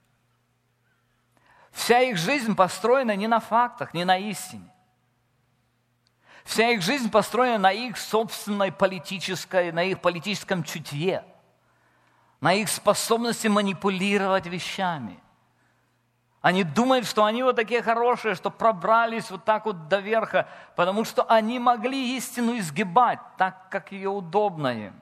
Вся их жизнь построена не на фактах, не на истине. Вся их жизнь построена на их собственной политической, на их политическом чутье, на их способности манипулировать вещами. Они думают, что они вот такие хорошие, что пробрались вот так вот до верха, потому что они могли истину изгибать так, как ее удобно им.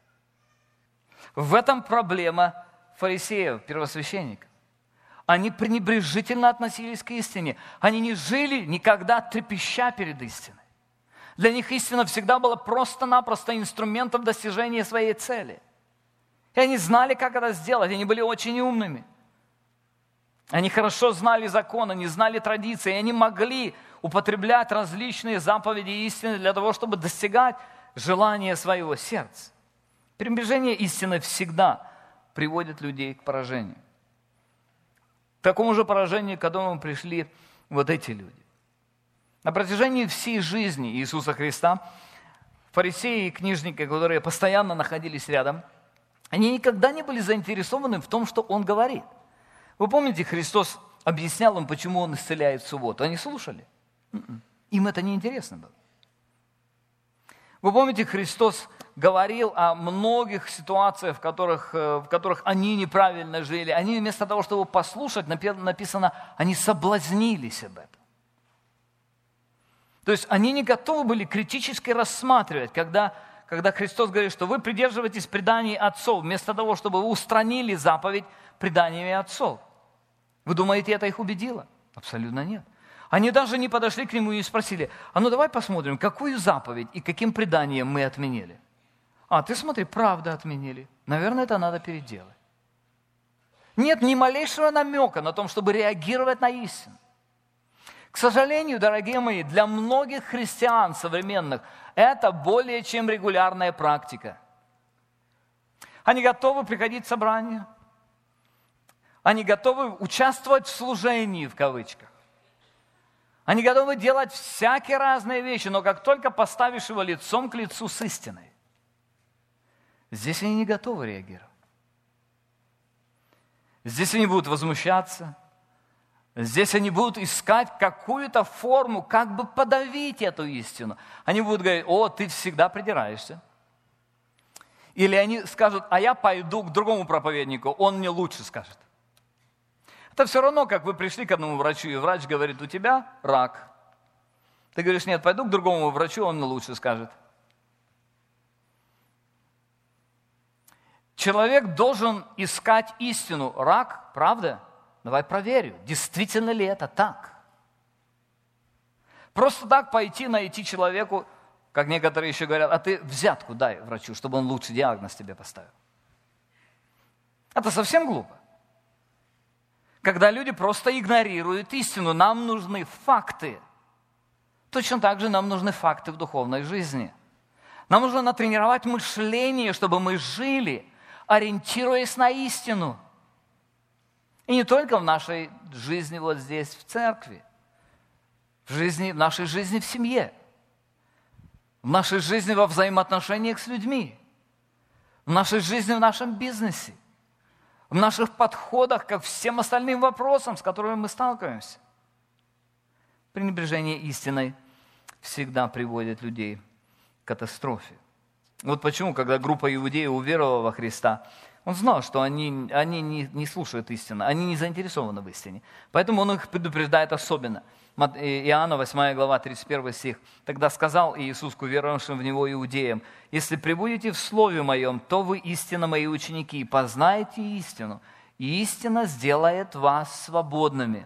В этом проблема фарисеев, первосвященников. Они пренебрежительно относились к истине. Они не жили никогда трепеща перед истиной. Для них истина всегда была просто-напросто инструментом достижения своей цели. И они знали, как это сделать. Они были очень умными. Они хорошо знали закон, они знали традиции, и они могли употреблять различные заповеди истины для того, чтобы достигать желания своего сердца. Пренебрежение истины всегда приводит людей к поражению. К такому же поражению, к которому пришли вот эти люди. На протяжении всей жизни Иисуса Христа фарисеи и книжники, которые постоянно находились рядом, они никогда не были заинтересованы в том, что Он говорит. Вы помните, Христос объяснял им, почему Он исцеляет в субботу. Они слушали. Им это не интересно было. Вы помните, Христос говорил о многих ситуациях, в которых, в которых они неправильно жили. Они вместо того, чтобы послушать, написано, они соблазнились об этом. То есть они не готовы были критически рассматривать, когда, когда Христос говорит, что вы придерживаетесь преданий отцов, вместо того, чтобы вы устранили заповедь преданиями отцов. Вы думаете, это их убедило? Абсолютно нет. Они даже не подошли к Нему и спросили, а ну давай посмотрим, какую заповедь и каким преданием мы отменили. А, ты смотри, правда отменили. Наверное, это надо переделать. Нет ни малейшего намека на том, чтобы реагировать на истину. К сожалению, дорогие мои, для многих христиан современных это более чем регулярная практика. Они готовы приходить в собрание. Они готовы участвовать в служении, в кавычках. Они готовы делать всякие разные вещи, но как только поставишь его лицом к лицу с истиной, здесь они не готовы реагировать. Здесь они будут возмущаться. Здесь они будут искать какую-то форму, как бы подавить эту истину. Они будут говорить, о, ты всегда придираешься. Или они скажут, а я пойду к другому проповеднику, он мне лучше скажет. Это все равно, как вы пришли к одному врачу, и врач говорит, у тебя рак. Ты говоришь, нет, пойду к другому врачу, он мне лучше скажет. Человек должен искать истину. Рак, правда? Давай проверю, действительно ли это так. Просто так пойти найти человеку, как некоторые еще говорят, а ты взятку дай врачу, чтобы он лучший диагноз тебе поставил. Это совсем глупо. Когда люди просто игнорируют истину, нам нужны факты. Точно так же нам нужны факты в духовной жизни. Нам нужно натренировать мышление, чтобы мы жили, ориентируясь на истину. И не только в нашей жизни вот здесь, в церкви, в, жизни, в нашей жизни в семье, в нашей жизни во взаимоотношениях с людьми, в нашей жизни в нашем бизнесе, в наших подходах ко всем остальным вопросам, с которыми мы сталкиваемся. Пренебрежение истиной всегда приводит людей к катастрофе. Вот почему, когда группа иудеев уверовала во Христа, он знал, что они, они не, не слушают истину, они не заинтересованы в истине. Поэтому он их предупреждает особенно. Иоанна восьмая глава, тридцать первый стих. «Тогда сказал Иисус к уверовавшим в Него иудеям, если пребудете в Слове Моем, то вы истинно Мои ученики, и познаете истину, и истина сделает вас свободными».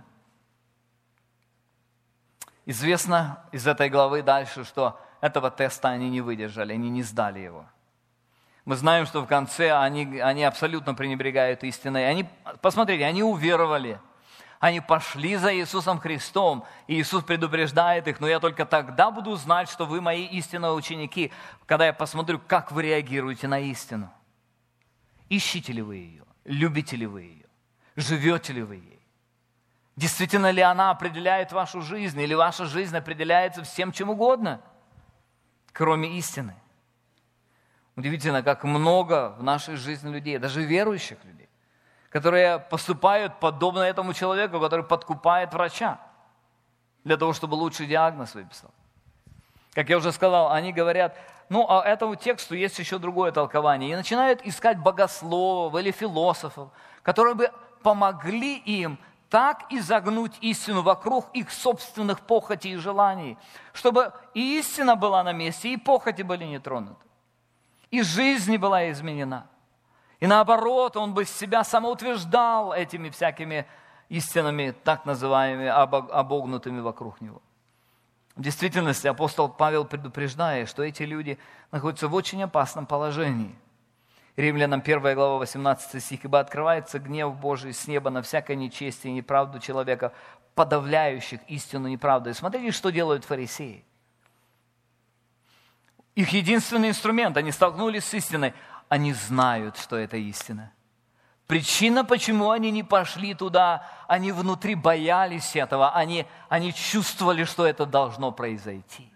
Известно из этой главы дальше, что этого теста они не выдержали, они не сдали его. Мы знаем, что в конце они, они абсолютно пренебрегают истиной. Они, посмотрите, они уверовали. Они пошли за Иисусом Христом. И Иисус предупреждает их, но я только тогда буду знать, что вы мои истинные ученики, когда я посмотрю, как вы реагируете на истину. Ищите ли вы ее? Любите ли вы ее? Живете ли вы ей? Действительно ли она определяет вашу жизнь, или ваша жизнь определяется всем чем угодно, кроме истины? Удивительно, как много в нашей жизни людей, даже верующих людей, которые поступают подобно этому человеку, который подкупает врача для того, чтобы лучший диагноз выписал. Как я уже сказал, они говорят, ну, а этому тексту есть еще другое толкование. И начинают искать богословов или философов, которые бы помогли им так изогнуть истину вокруг их собственных похотей и желаний, чтобы и истина была на месте, и похоти были не тронуты, и жизнь не была изменена. И наоборот, он бы себя самоутверждал этими всякими истинами, так называемыми, обогнутыми вокруг него. В действительности апостол Павел предупреждает, что эти люди находятся в очень опасном положении. Римлянам первая глава, восемнадцатый стих. «Ибо открывается гнев Божий с неба на всякое нечестие и неправду человека, подавляющих истину неправдой». Смотрите, что делают фарисеи. Их единственный инструмент, они столкнулись с истиной, они знают, что это истина. Причина, почему они не пошли туда, они внутри боялись этого, они, они чувствовали, что это должно произойти.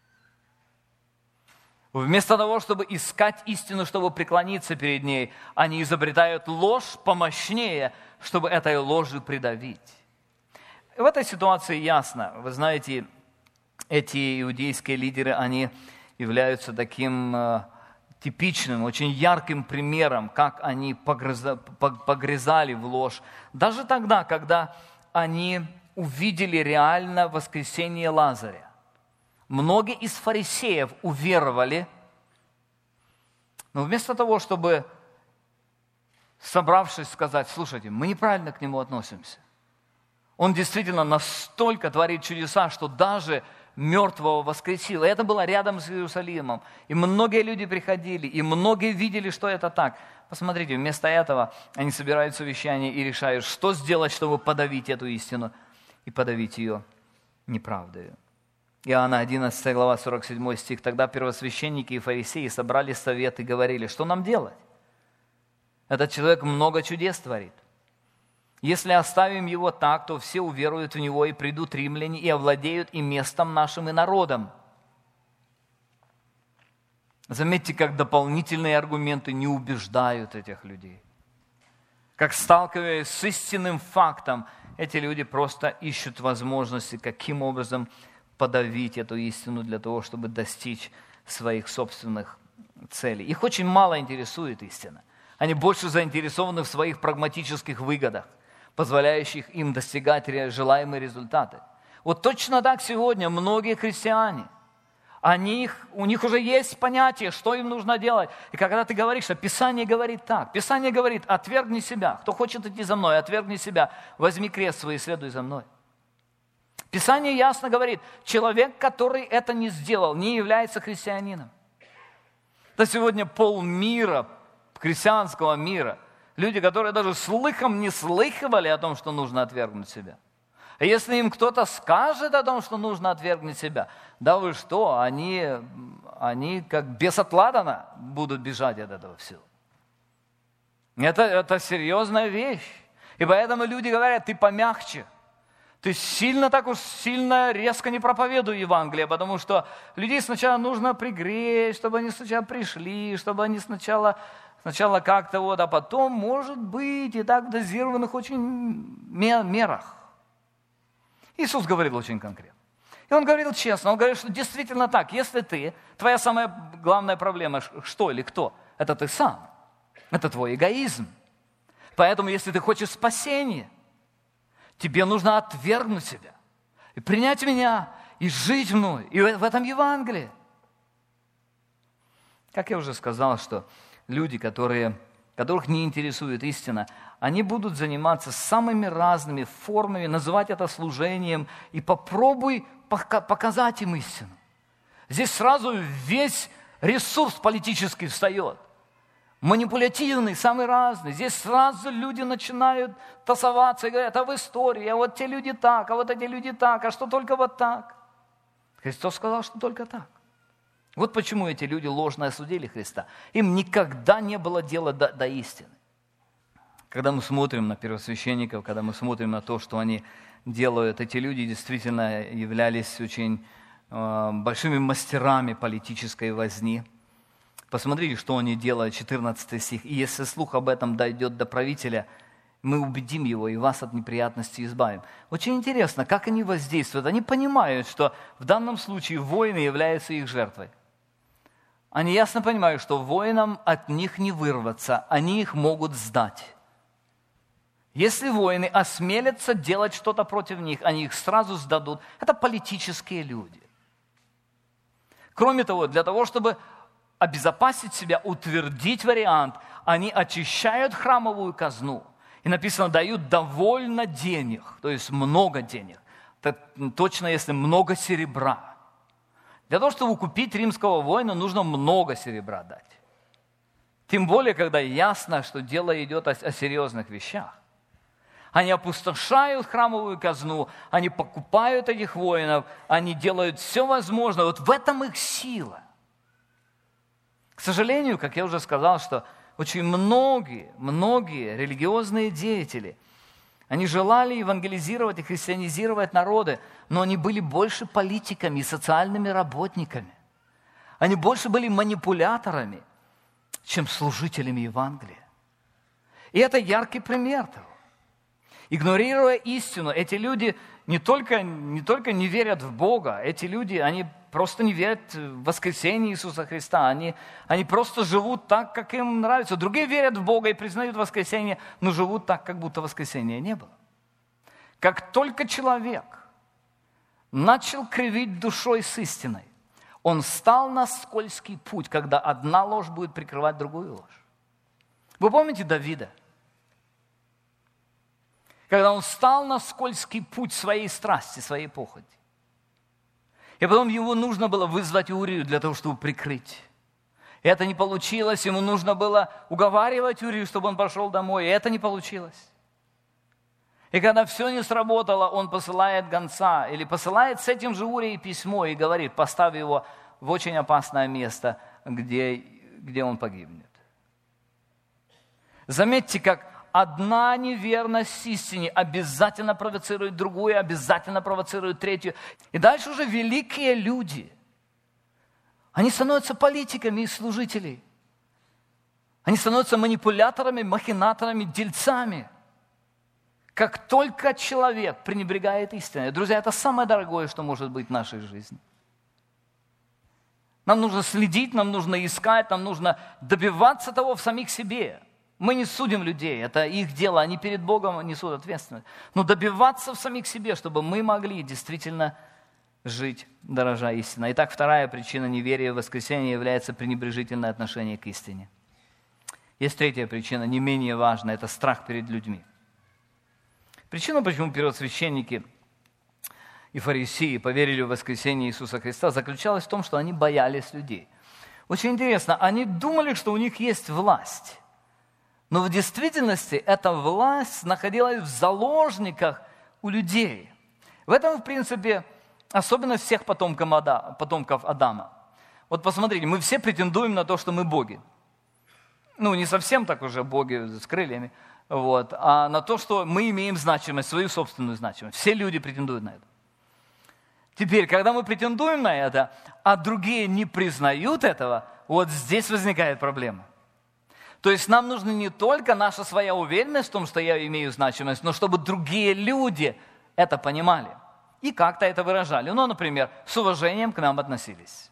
Вместо того, чтобы искать истину, чтобы преклониться перед ней, они изобретают ложь помощнее, чтобы этой ложью придавить. В этой ситуации ясно, вы знаете, эти иудейские лидеры, они являются таким э, типичным, очень ярким примером, как они погрыза, погрязали в ложь. Даже тогда, когда они увидели реально воскресение Лазаря. Многие из фарисеев уверовали, но вместо того, чтобы, собравшись, сказать, слушайте, мы неправильно к нему относимся. Он действительно настолько творит чудеса, что даже мертвого воскресил. И это было рядом с Иерусалимом. И многие люди приходили, и многие видели, что это так. Посмотрите, вместо этого они собирают совещание и решают, что сделать, чтобы подавить эту истину и подавить ее неправдою. Иоанна одиннадцатая глава, сорок седьмой стих. «Тогда первосвященники и фарисеи собрали совет и говорили, что нам делать? Этот человек много чудес творит. Если оставим его так, то все уверуют в него, и придут римляне, и овладеют и местом нашим, и народом». Заметьте, как дополнительные аргументы не убеждают этих людей. Как, сталкиваясь с истинным фактом, эти люди просто ищут возможности, каким образом подавить эту истину для того, чтобы достичь своих собственных целей. Их очень мало интересует истина. Они больше заинтересованы в своих прагматических выгодах, позволяющих им достигать желаемые результаты. Вот точно так сегодня многие христиане, они, у них уже есть понятие, что им нужно делать. И когда ты говоришь, что Писание говорит так, Писание говорит, отвергни себя. Кто хочет идти за мной, отвергни себя, возьми крест свой и следуй за мной. Писание ясно говорит, человек, который это не сделал, не является христианином. Да сегодня полмира, христианского мира, люди, которые даже слыхом не слыхивали о том, что нужно отвергнуть себя. А если им кто-то скажет о том, что нужно отвергнуть себя, да вы что, они, они как бес от ладана будут бежать от этого всего. Это, это серьезная вещь. И поэтому люди говорят, ты помягче. Ты сильно так уж сильно резко не проповедуй Евангелие, потому что людей сначала нужно пригреть, чтобы они сначала пришли, чтобы они сначала, сначала как-то вот, а потом, может быть, и так в дозированных очень мерах. Иисус говорил очень конкретно. И Он говорил честно, Он говорил, что действительно так, если ты, твоя самая главная проблема, что или кто, это ты сам, это твой эгоизм. Поэтому, если ты хочешь спасения, тебе нужно отвергнуть себя и принять меня, и жить мной, и в этом Евангелии. Как я уже сказал, что люди, которые, которых не интересует истина, они будут заниматься самыми разными формами, называть это служением, и попробуй показать им истину. Здесь сразу весь ресурс политический встает. Манипулятивный, самый разный. Здесь сразу люди начинают тасоваться и говорят, а в истории, а вот те люди так, а вот эти люди так, а что только вот так. Христос сказал, что только так. Вот почему эти люди ложно осудили Христа. Им никогда не было дела до, до истины. Когда мы смотрим на первосвященников, когда мы смотрим на то, что они делают. Эти люди действительно являлись очень э, большими мастерами политической возни. Посмотрите, что они делают, четырнадцатый стих. «И если слух об этом дойдет до правителя, мы убедим его и вас от неприятностей избавим». Очень интересно, как они воздействуют. Они понимают, что в данном случае воины являются их жертвой. Они ясно понимают, что воинам от них не вырваться, они их могут сдать. Если воины осмелятся делать что-то против них, они их сразу сдадут. Это политические люди. Кроме того, для того, чтобы обезопасить себя, утвердить вариант, они очищают храмовую казну. И написано, дают довольно денег, то есть много денег. Это точно, если много серебра. Для того, чтобы купить римского воина, нужно много серебра дать. Тем более, когда ясно, что дело идет о, о серьезных вещах. Они опустошают храмовую казну, они покупают этих воинов, они делают все возможное. Вот в этом их сила. К сожалению, как я уже сказал, что очень многие, многие религиозные деятели, они желали евангелизировать и христианизировать народы, но они были больше политиками и социальными работниками. Они больше были манипуляторами, чем служителями Евангелия. И это яркий пример того. Игнорируя истину, эти люди не только, не только не верят в Бога, эти люди, они просто не верят в воскресение Иисуса Христа. Они, они просто живут так, как им нравится. Другие верят в Бога и признают воскресение, но живут так, как будто воскресения не было. Как только человек начал кривить душой с истиной, он стал на скользкий путь, когда одна ложь будет прикрывать другую ложь. Вы помните Давида? Когда он стал на скользкий путь своей страсти, своей похоти. И потом ему нужно было вызвать Урию для того, чтобы прикрыть. И это не получилось. Ему нужно было уговаривать Урию, чтобы он пошел домой. И это не получилось. И когда все не сработало, он посылает гонца или посылает с этим же Урией письмо и говорит, поставь его в очень опасное место, где, где он погибнет. Заметьте, как одна неверность истине обязательно провоцирует другую, обязательно провоцирует третью. И дальше уже великие люди, они становятся политиками и служителями. Они становятся манипуляторами, махинаторами, дельцами. Как только человек пренебрегает истиной. Друзья, это самое дорогое, что может быть в нашей жизни. Нам нужно следить, нам нужно искать, нам нужно добиваться того в самих себе. Мы не судим людей, это их дело, они перед Богом несут ответственность. Но добиваться в самих себе, чтобы мы могли действительно жить, дорожа истиной. Итак, вторая причина неверия в воскресение является пренебрежительное отношение к истине. Есть третья причина, не менее важная, это страх перед людьми. Причина, почему первосвященники и фарисеи поверили в воскресение Иисуса Христа, заключалась в том, что они боялись людей. Очень интересно, они думали, что у них есть власть. Но в действительности эта власть находилась в заложниках у людей. В этом, в принципе, особенность всех потомков Адама. Вот посмотрите, мы все претендуем на то, что мы боги. Ну, не совсем так уже боги с крыльями, вот, а на то, что мы имеем значимость, свою собственную значимость. Все люди претендуют на это. Теперь, когда мы претендуем на это, а другие не признают этого, вот здесь возникает проблема. То есть нам нужна не только наша своя уверенность в том, что я имею значимость, но чтобы другие люди это понимали и как-то это выражали. Ну, например, с уважением к нам относились.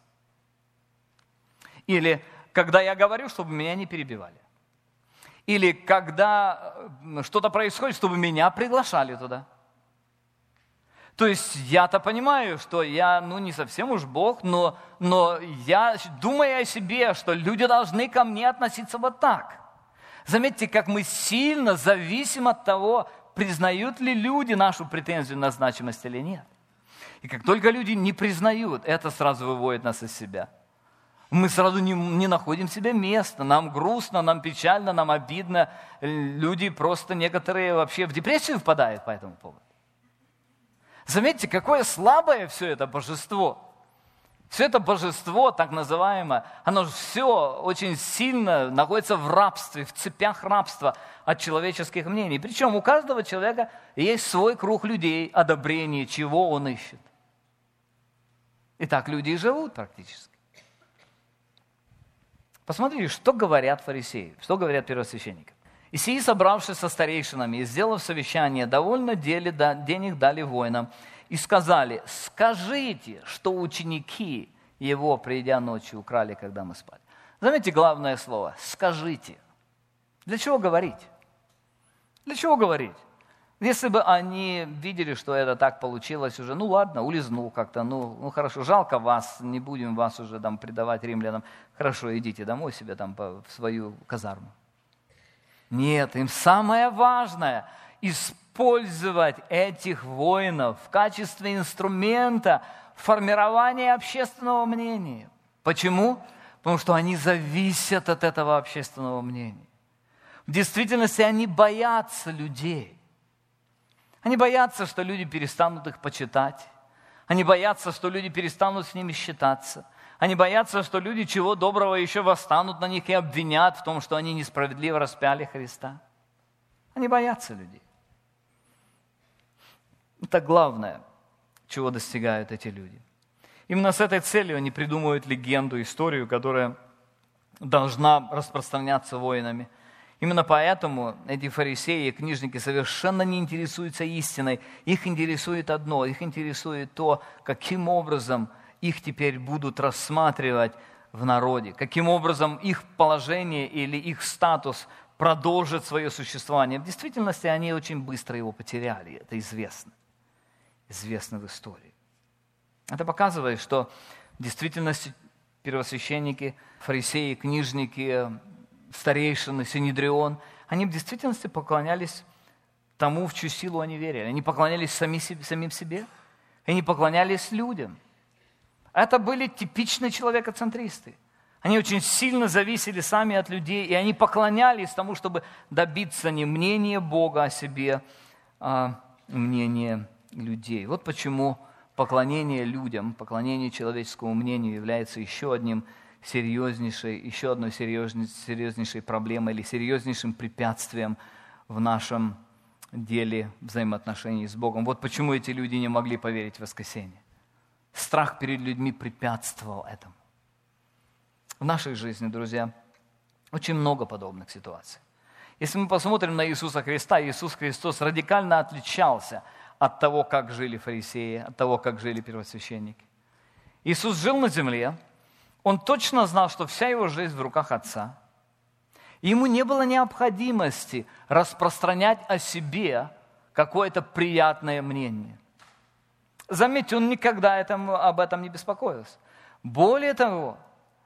Или когда я говорю, чтобы меня не перебивали. Или когда что-то происходит, чтобы меня приглашали туда. То есть я-то понимаю, что я, ну, не совсем уж Бог, но, но я думаю о себе, что люди должны ко мне относиться вот так. Заметьте, как мы сильно зависим от того, признают ли люди нашу претензию на значимость или нет. И как только люди не признают, это сразу выводит нас из себя. Мы сразу не, не находим себе места, нам грустно, нам печально, нам обидно. Люди просто некоторые вообще в депрессию впадают по этому поводу. Заметьте, какое слабое все это божество. Все это божество, так называемое, оно же все очень сильно находится в рабстве, в цепях рабства от человеческих мнений. Причем у каждого человека есть свой круг людей, одобрение, чего он ищет. И так люди и живут практически. Посмотрите, что говорят фарисеи, что говорят первосвященники. «И сии, собравшись со старейшинами и сделав совещание, довольно дели, да, денег дали воинам, и сказали: скажите, что ученики его, придя ночью, украли, когда мы спали». Заметьте главное слово «скажите». Для чего говорить? Для чего говорить? Если бы они видели, что это так получилось уже, ну ладно, улизнул как-то, ну, ну хорошо, жалко вас, не будем вас уже там предавать римлянам, хорошо, идите домой себе там в свою казарму. Нет, им самое важное – использовать этих воинов в качестве инструмента формирования общественного мнения. Почему? Потому что они зависят от этого общественного мнения. В действительности они боятся людей. Они боятся, что люди перестанут их почитать. Они боятся, что люди перестанут с ними считаться. Они боятся, что люди чего доброго еще восстанут на них и обвинят в том, что они несправедливо распяли Христа. Они боятся людей. Это главное, чего достигают эти люди. Именно с этой целью они придумывают легенду, историю, которая должна распространяться воинами. Именно поэтому эти фарисеи и книжники совершенно не интересуются истиной. Их интересует одно, их интересует то, каким образом их теперь будут рассматривать в народе, каким образом их положение или их статус продолжит свое существование. В действительности они очень быстро его потеряли, это известно, известно в истории. Это показывает, что в действительности первосвященники, фарисеи, книжники, старейшины, синедрион, они в действительности поклонялись тому, в чью силу они верили. Они поклонялись сами себе, самим себе, они поклонялись людям. Это были типичные человекоцентристы. Они очень сильно зависели сами от людей, и они поклонялись тому, чтобы добиться не мнения Бога о себе, а мнения людей. Вот почему поклонение людям, поклонение человеческому мнению является еще одним серьезнейшей, еще одной серьезней, серьезнейшей проблемой или серьезнейшим препятствием в нашем деле взаимоотношений с Богом. Вот почему эти люди не могли поверить в воскресение. Страх перед людьми препятствовал этому. В нашей жизни, друзья, очень много подобных ситуаций. Если мы посмотрим на Иисуса Христа, Иисус Христос радикально отличался от того, как жили фарисеи, от того, как жили первосвященники. Иисус жил на земле, Он точно знал, что вся Его жизнь в руках Отца. И Ему не было необходимости распространять о себе какое-то приятное мнение. Заметьте, Он никогда этому, об этом не беспокоился. Более того,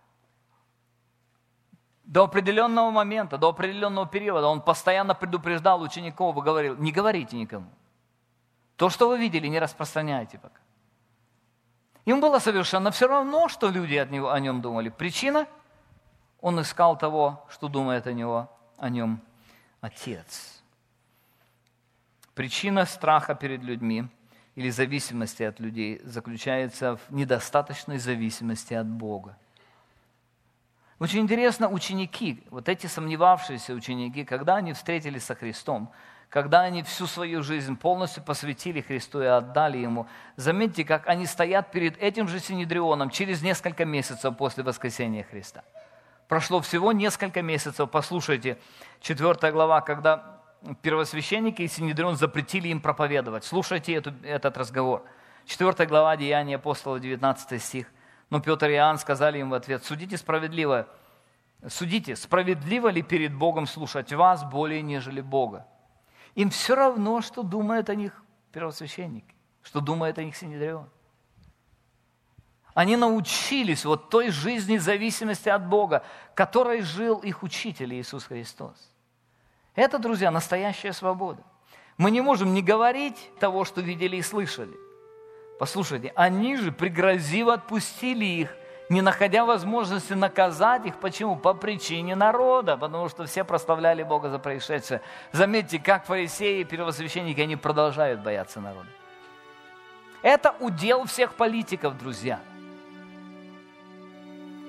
до определенного момента, до определенного периода Он постоянно предупреждал учеников и говорил: не говорите никому. То, что вы видели, не распространяйте пока. Им было совершенно все равно, что люди от него, о нем думали. Причина? Он искал того, что думает о, него, о нем Отец. Причина страха перед людьми или зависимости от людей заключается в недостаточной зависимости от Бога. Очень интересно, ученики, вот эти сомневавшиеся ученики, когда они встретились со Христом, когда они всю свою жизнь полностью посвятили Христу и отдали Ему, заметьте, как они стоят перед этим же Синедрионом через несколько месяцев после воскресения Христа. Прошло всего несколько месяцев, послушайте, четвёртая глава, когда первосвященники и Синедрион запретили им проповедовать. Слушайте эту, этот разговор. четвёртая глава, Деяния апостолов, девятнадцатый стих. Но Петр и Иоанн сказали им в ответ: судите справедливо, судите, справедливо ли перед Богом слушать вас более, нежели Бога? Им все равно, что думает о них первосвященник, что думает о них Синедрион. Они научились вот той жизни зависимости от Бога, которой жил их учитель Иисус Христос. Это, друзья, настоящая свобода. Мы не можем не говорить того, что видели и слышали. Послушайте, они же, пригрозив, отпустили их, не находя возможности наказать их. Почему? По причине народа, потому что все прославляли Бога за происшедшее. Заметьте, как фарисеи и первосвященники, они продолжают бояться народа. Это удел всех политиков, друзья.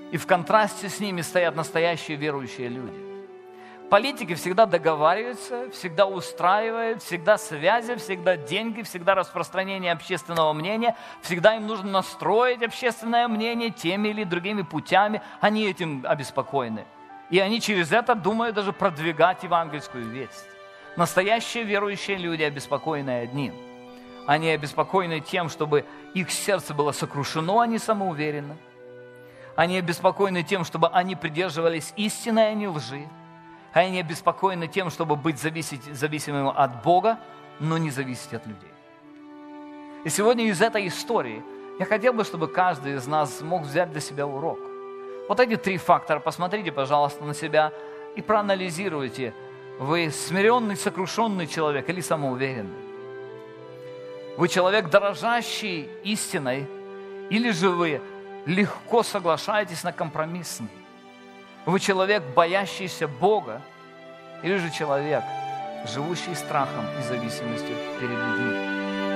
И в контрасте с ними стоят настоящие верующие люди. Политики всегда договариваются, всегда устраивают, всегда связи, всегда деньги, всегда распространение общественного мнения, всегда им нужно настроить общественное мнение теми или другими путями, они этим обеспокоены. И они через это думают даже продвигать евангельскую весть. Настоящие верующие люди обеспокоены одним. Они обеспокоены тем, чтобы их сердце было сокрушено, они самоуверены. Они обеспокоены тем, чтобы они придерживались истины, а не лжи. Они обеспокоены тем, чтобы быть зависеть, зависимым от Бога, но не зависеть от людей. И сегодня из этой истории я хотел бы, чтобы каждый из нас мог взять для себя урок. Вот эти три фактора, посмотрите, пожалуйста, на себя и проанализируйте. Вы смиренный, сокрушенный человек или самоуверенный? Вы человек, дорожащий истиной, или же вы легко соглашаетесь на компромиссы? Вы человек, боящийся Бога, или же человек, живущий страхом и зависимостью перед людьми?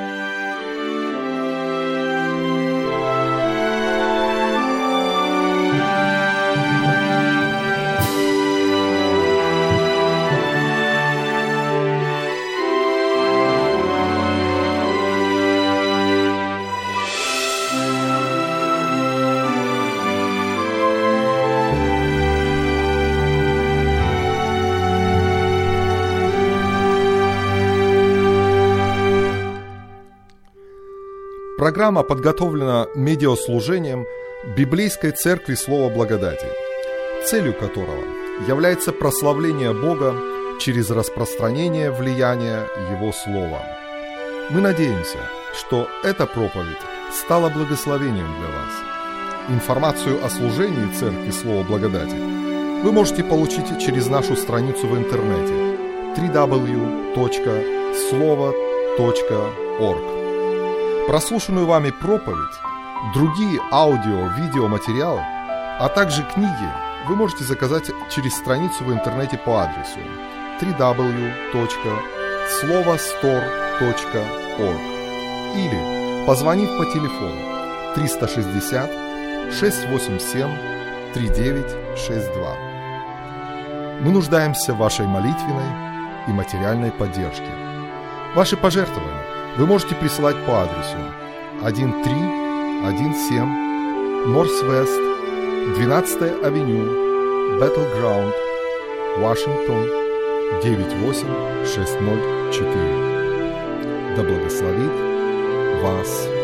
Программа подготовлена медиаслужением Библейской Церкви Слова Благодати, целью которого является прославление Бога через распространение влияния Его Слова. Мы надеемся, что эта проповедь стала благословением для вас. Информацию о служении Церкви Слова Благодати вы можете получить через нашу страницу в интернете дабл ю дабл ю дабл ю точка слово точка орг. Прослушанную вами проповедь, другие аудио-видеоматериалы, а также книги вы можете заказать через страницу в интернете по адресу дабл ю дабл ю дабл ю точка слово стор точка орг или позвонив по телефону триста шестьдесят шестьсот восемьдесят семь тридцать девять шестьдесят два. Мы нуждаемся в вашей молитвенной и материальной поддержке. Ваши пожертвования вы можете присылать по адресу один три один семь Норс-Вест, двенадцатая авеню, Battleground, Вашингтон, девять восемь шесть ноль четыре. Да благословит вас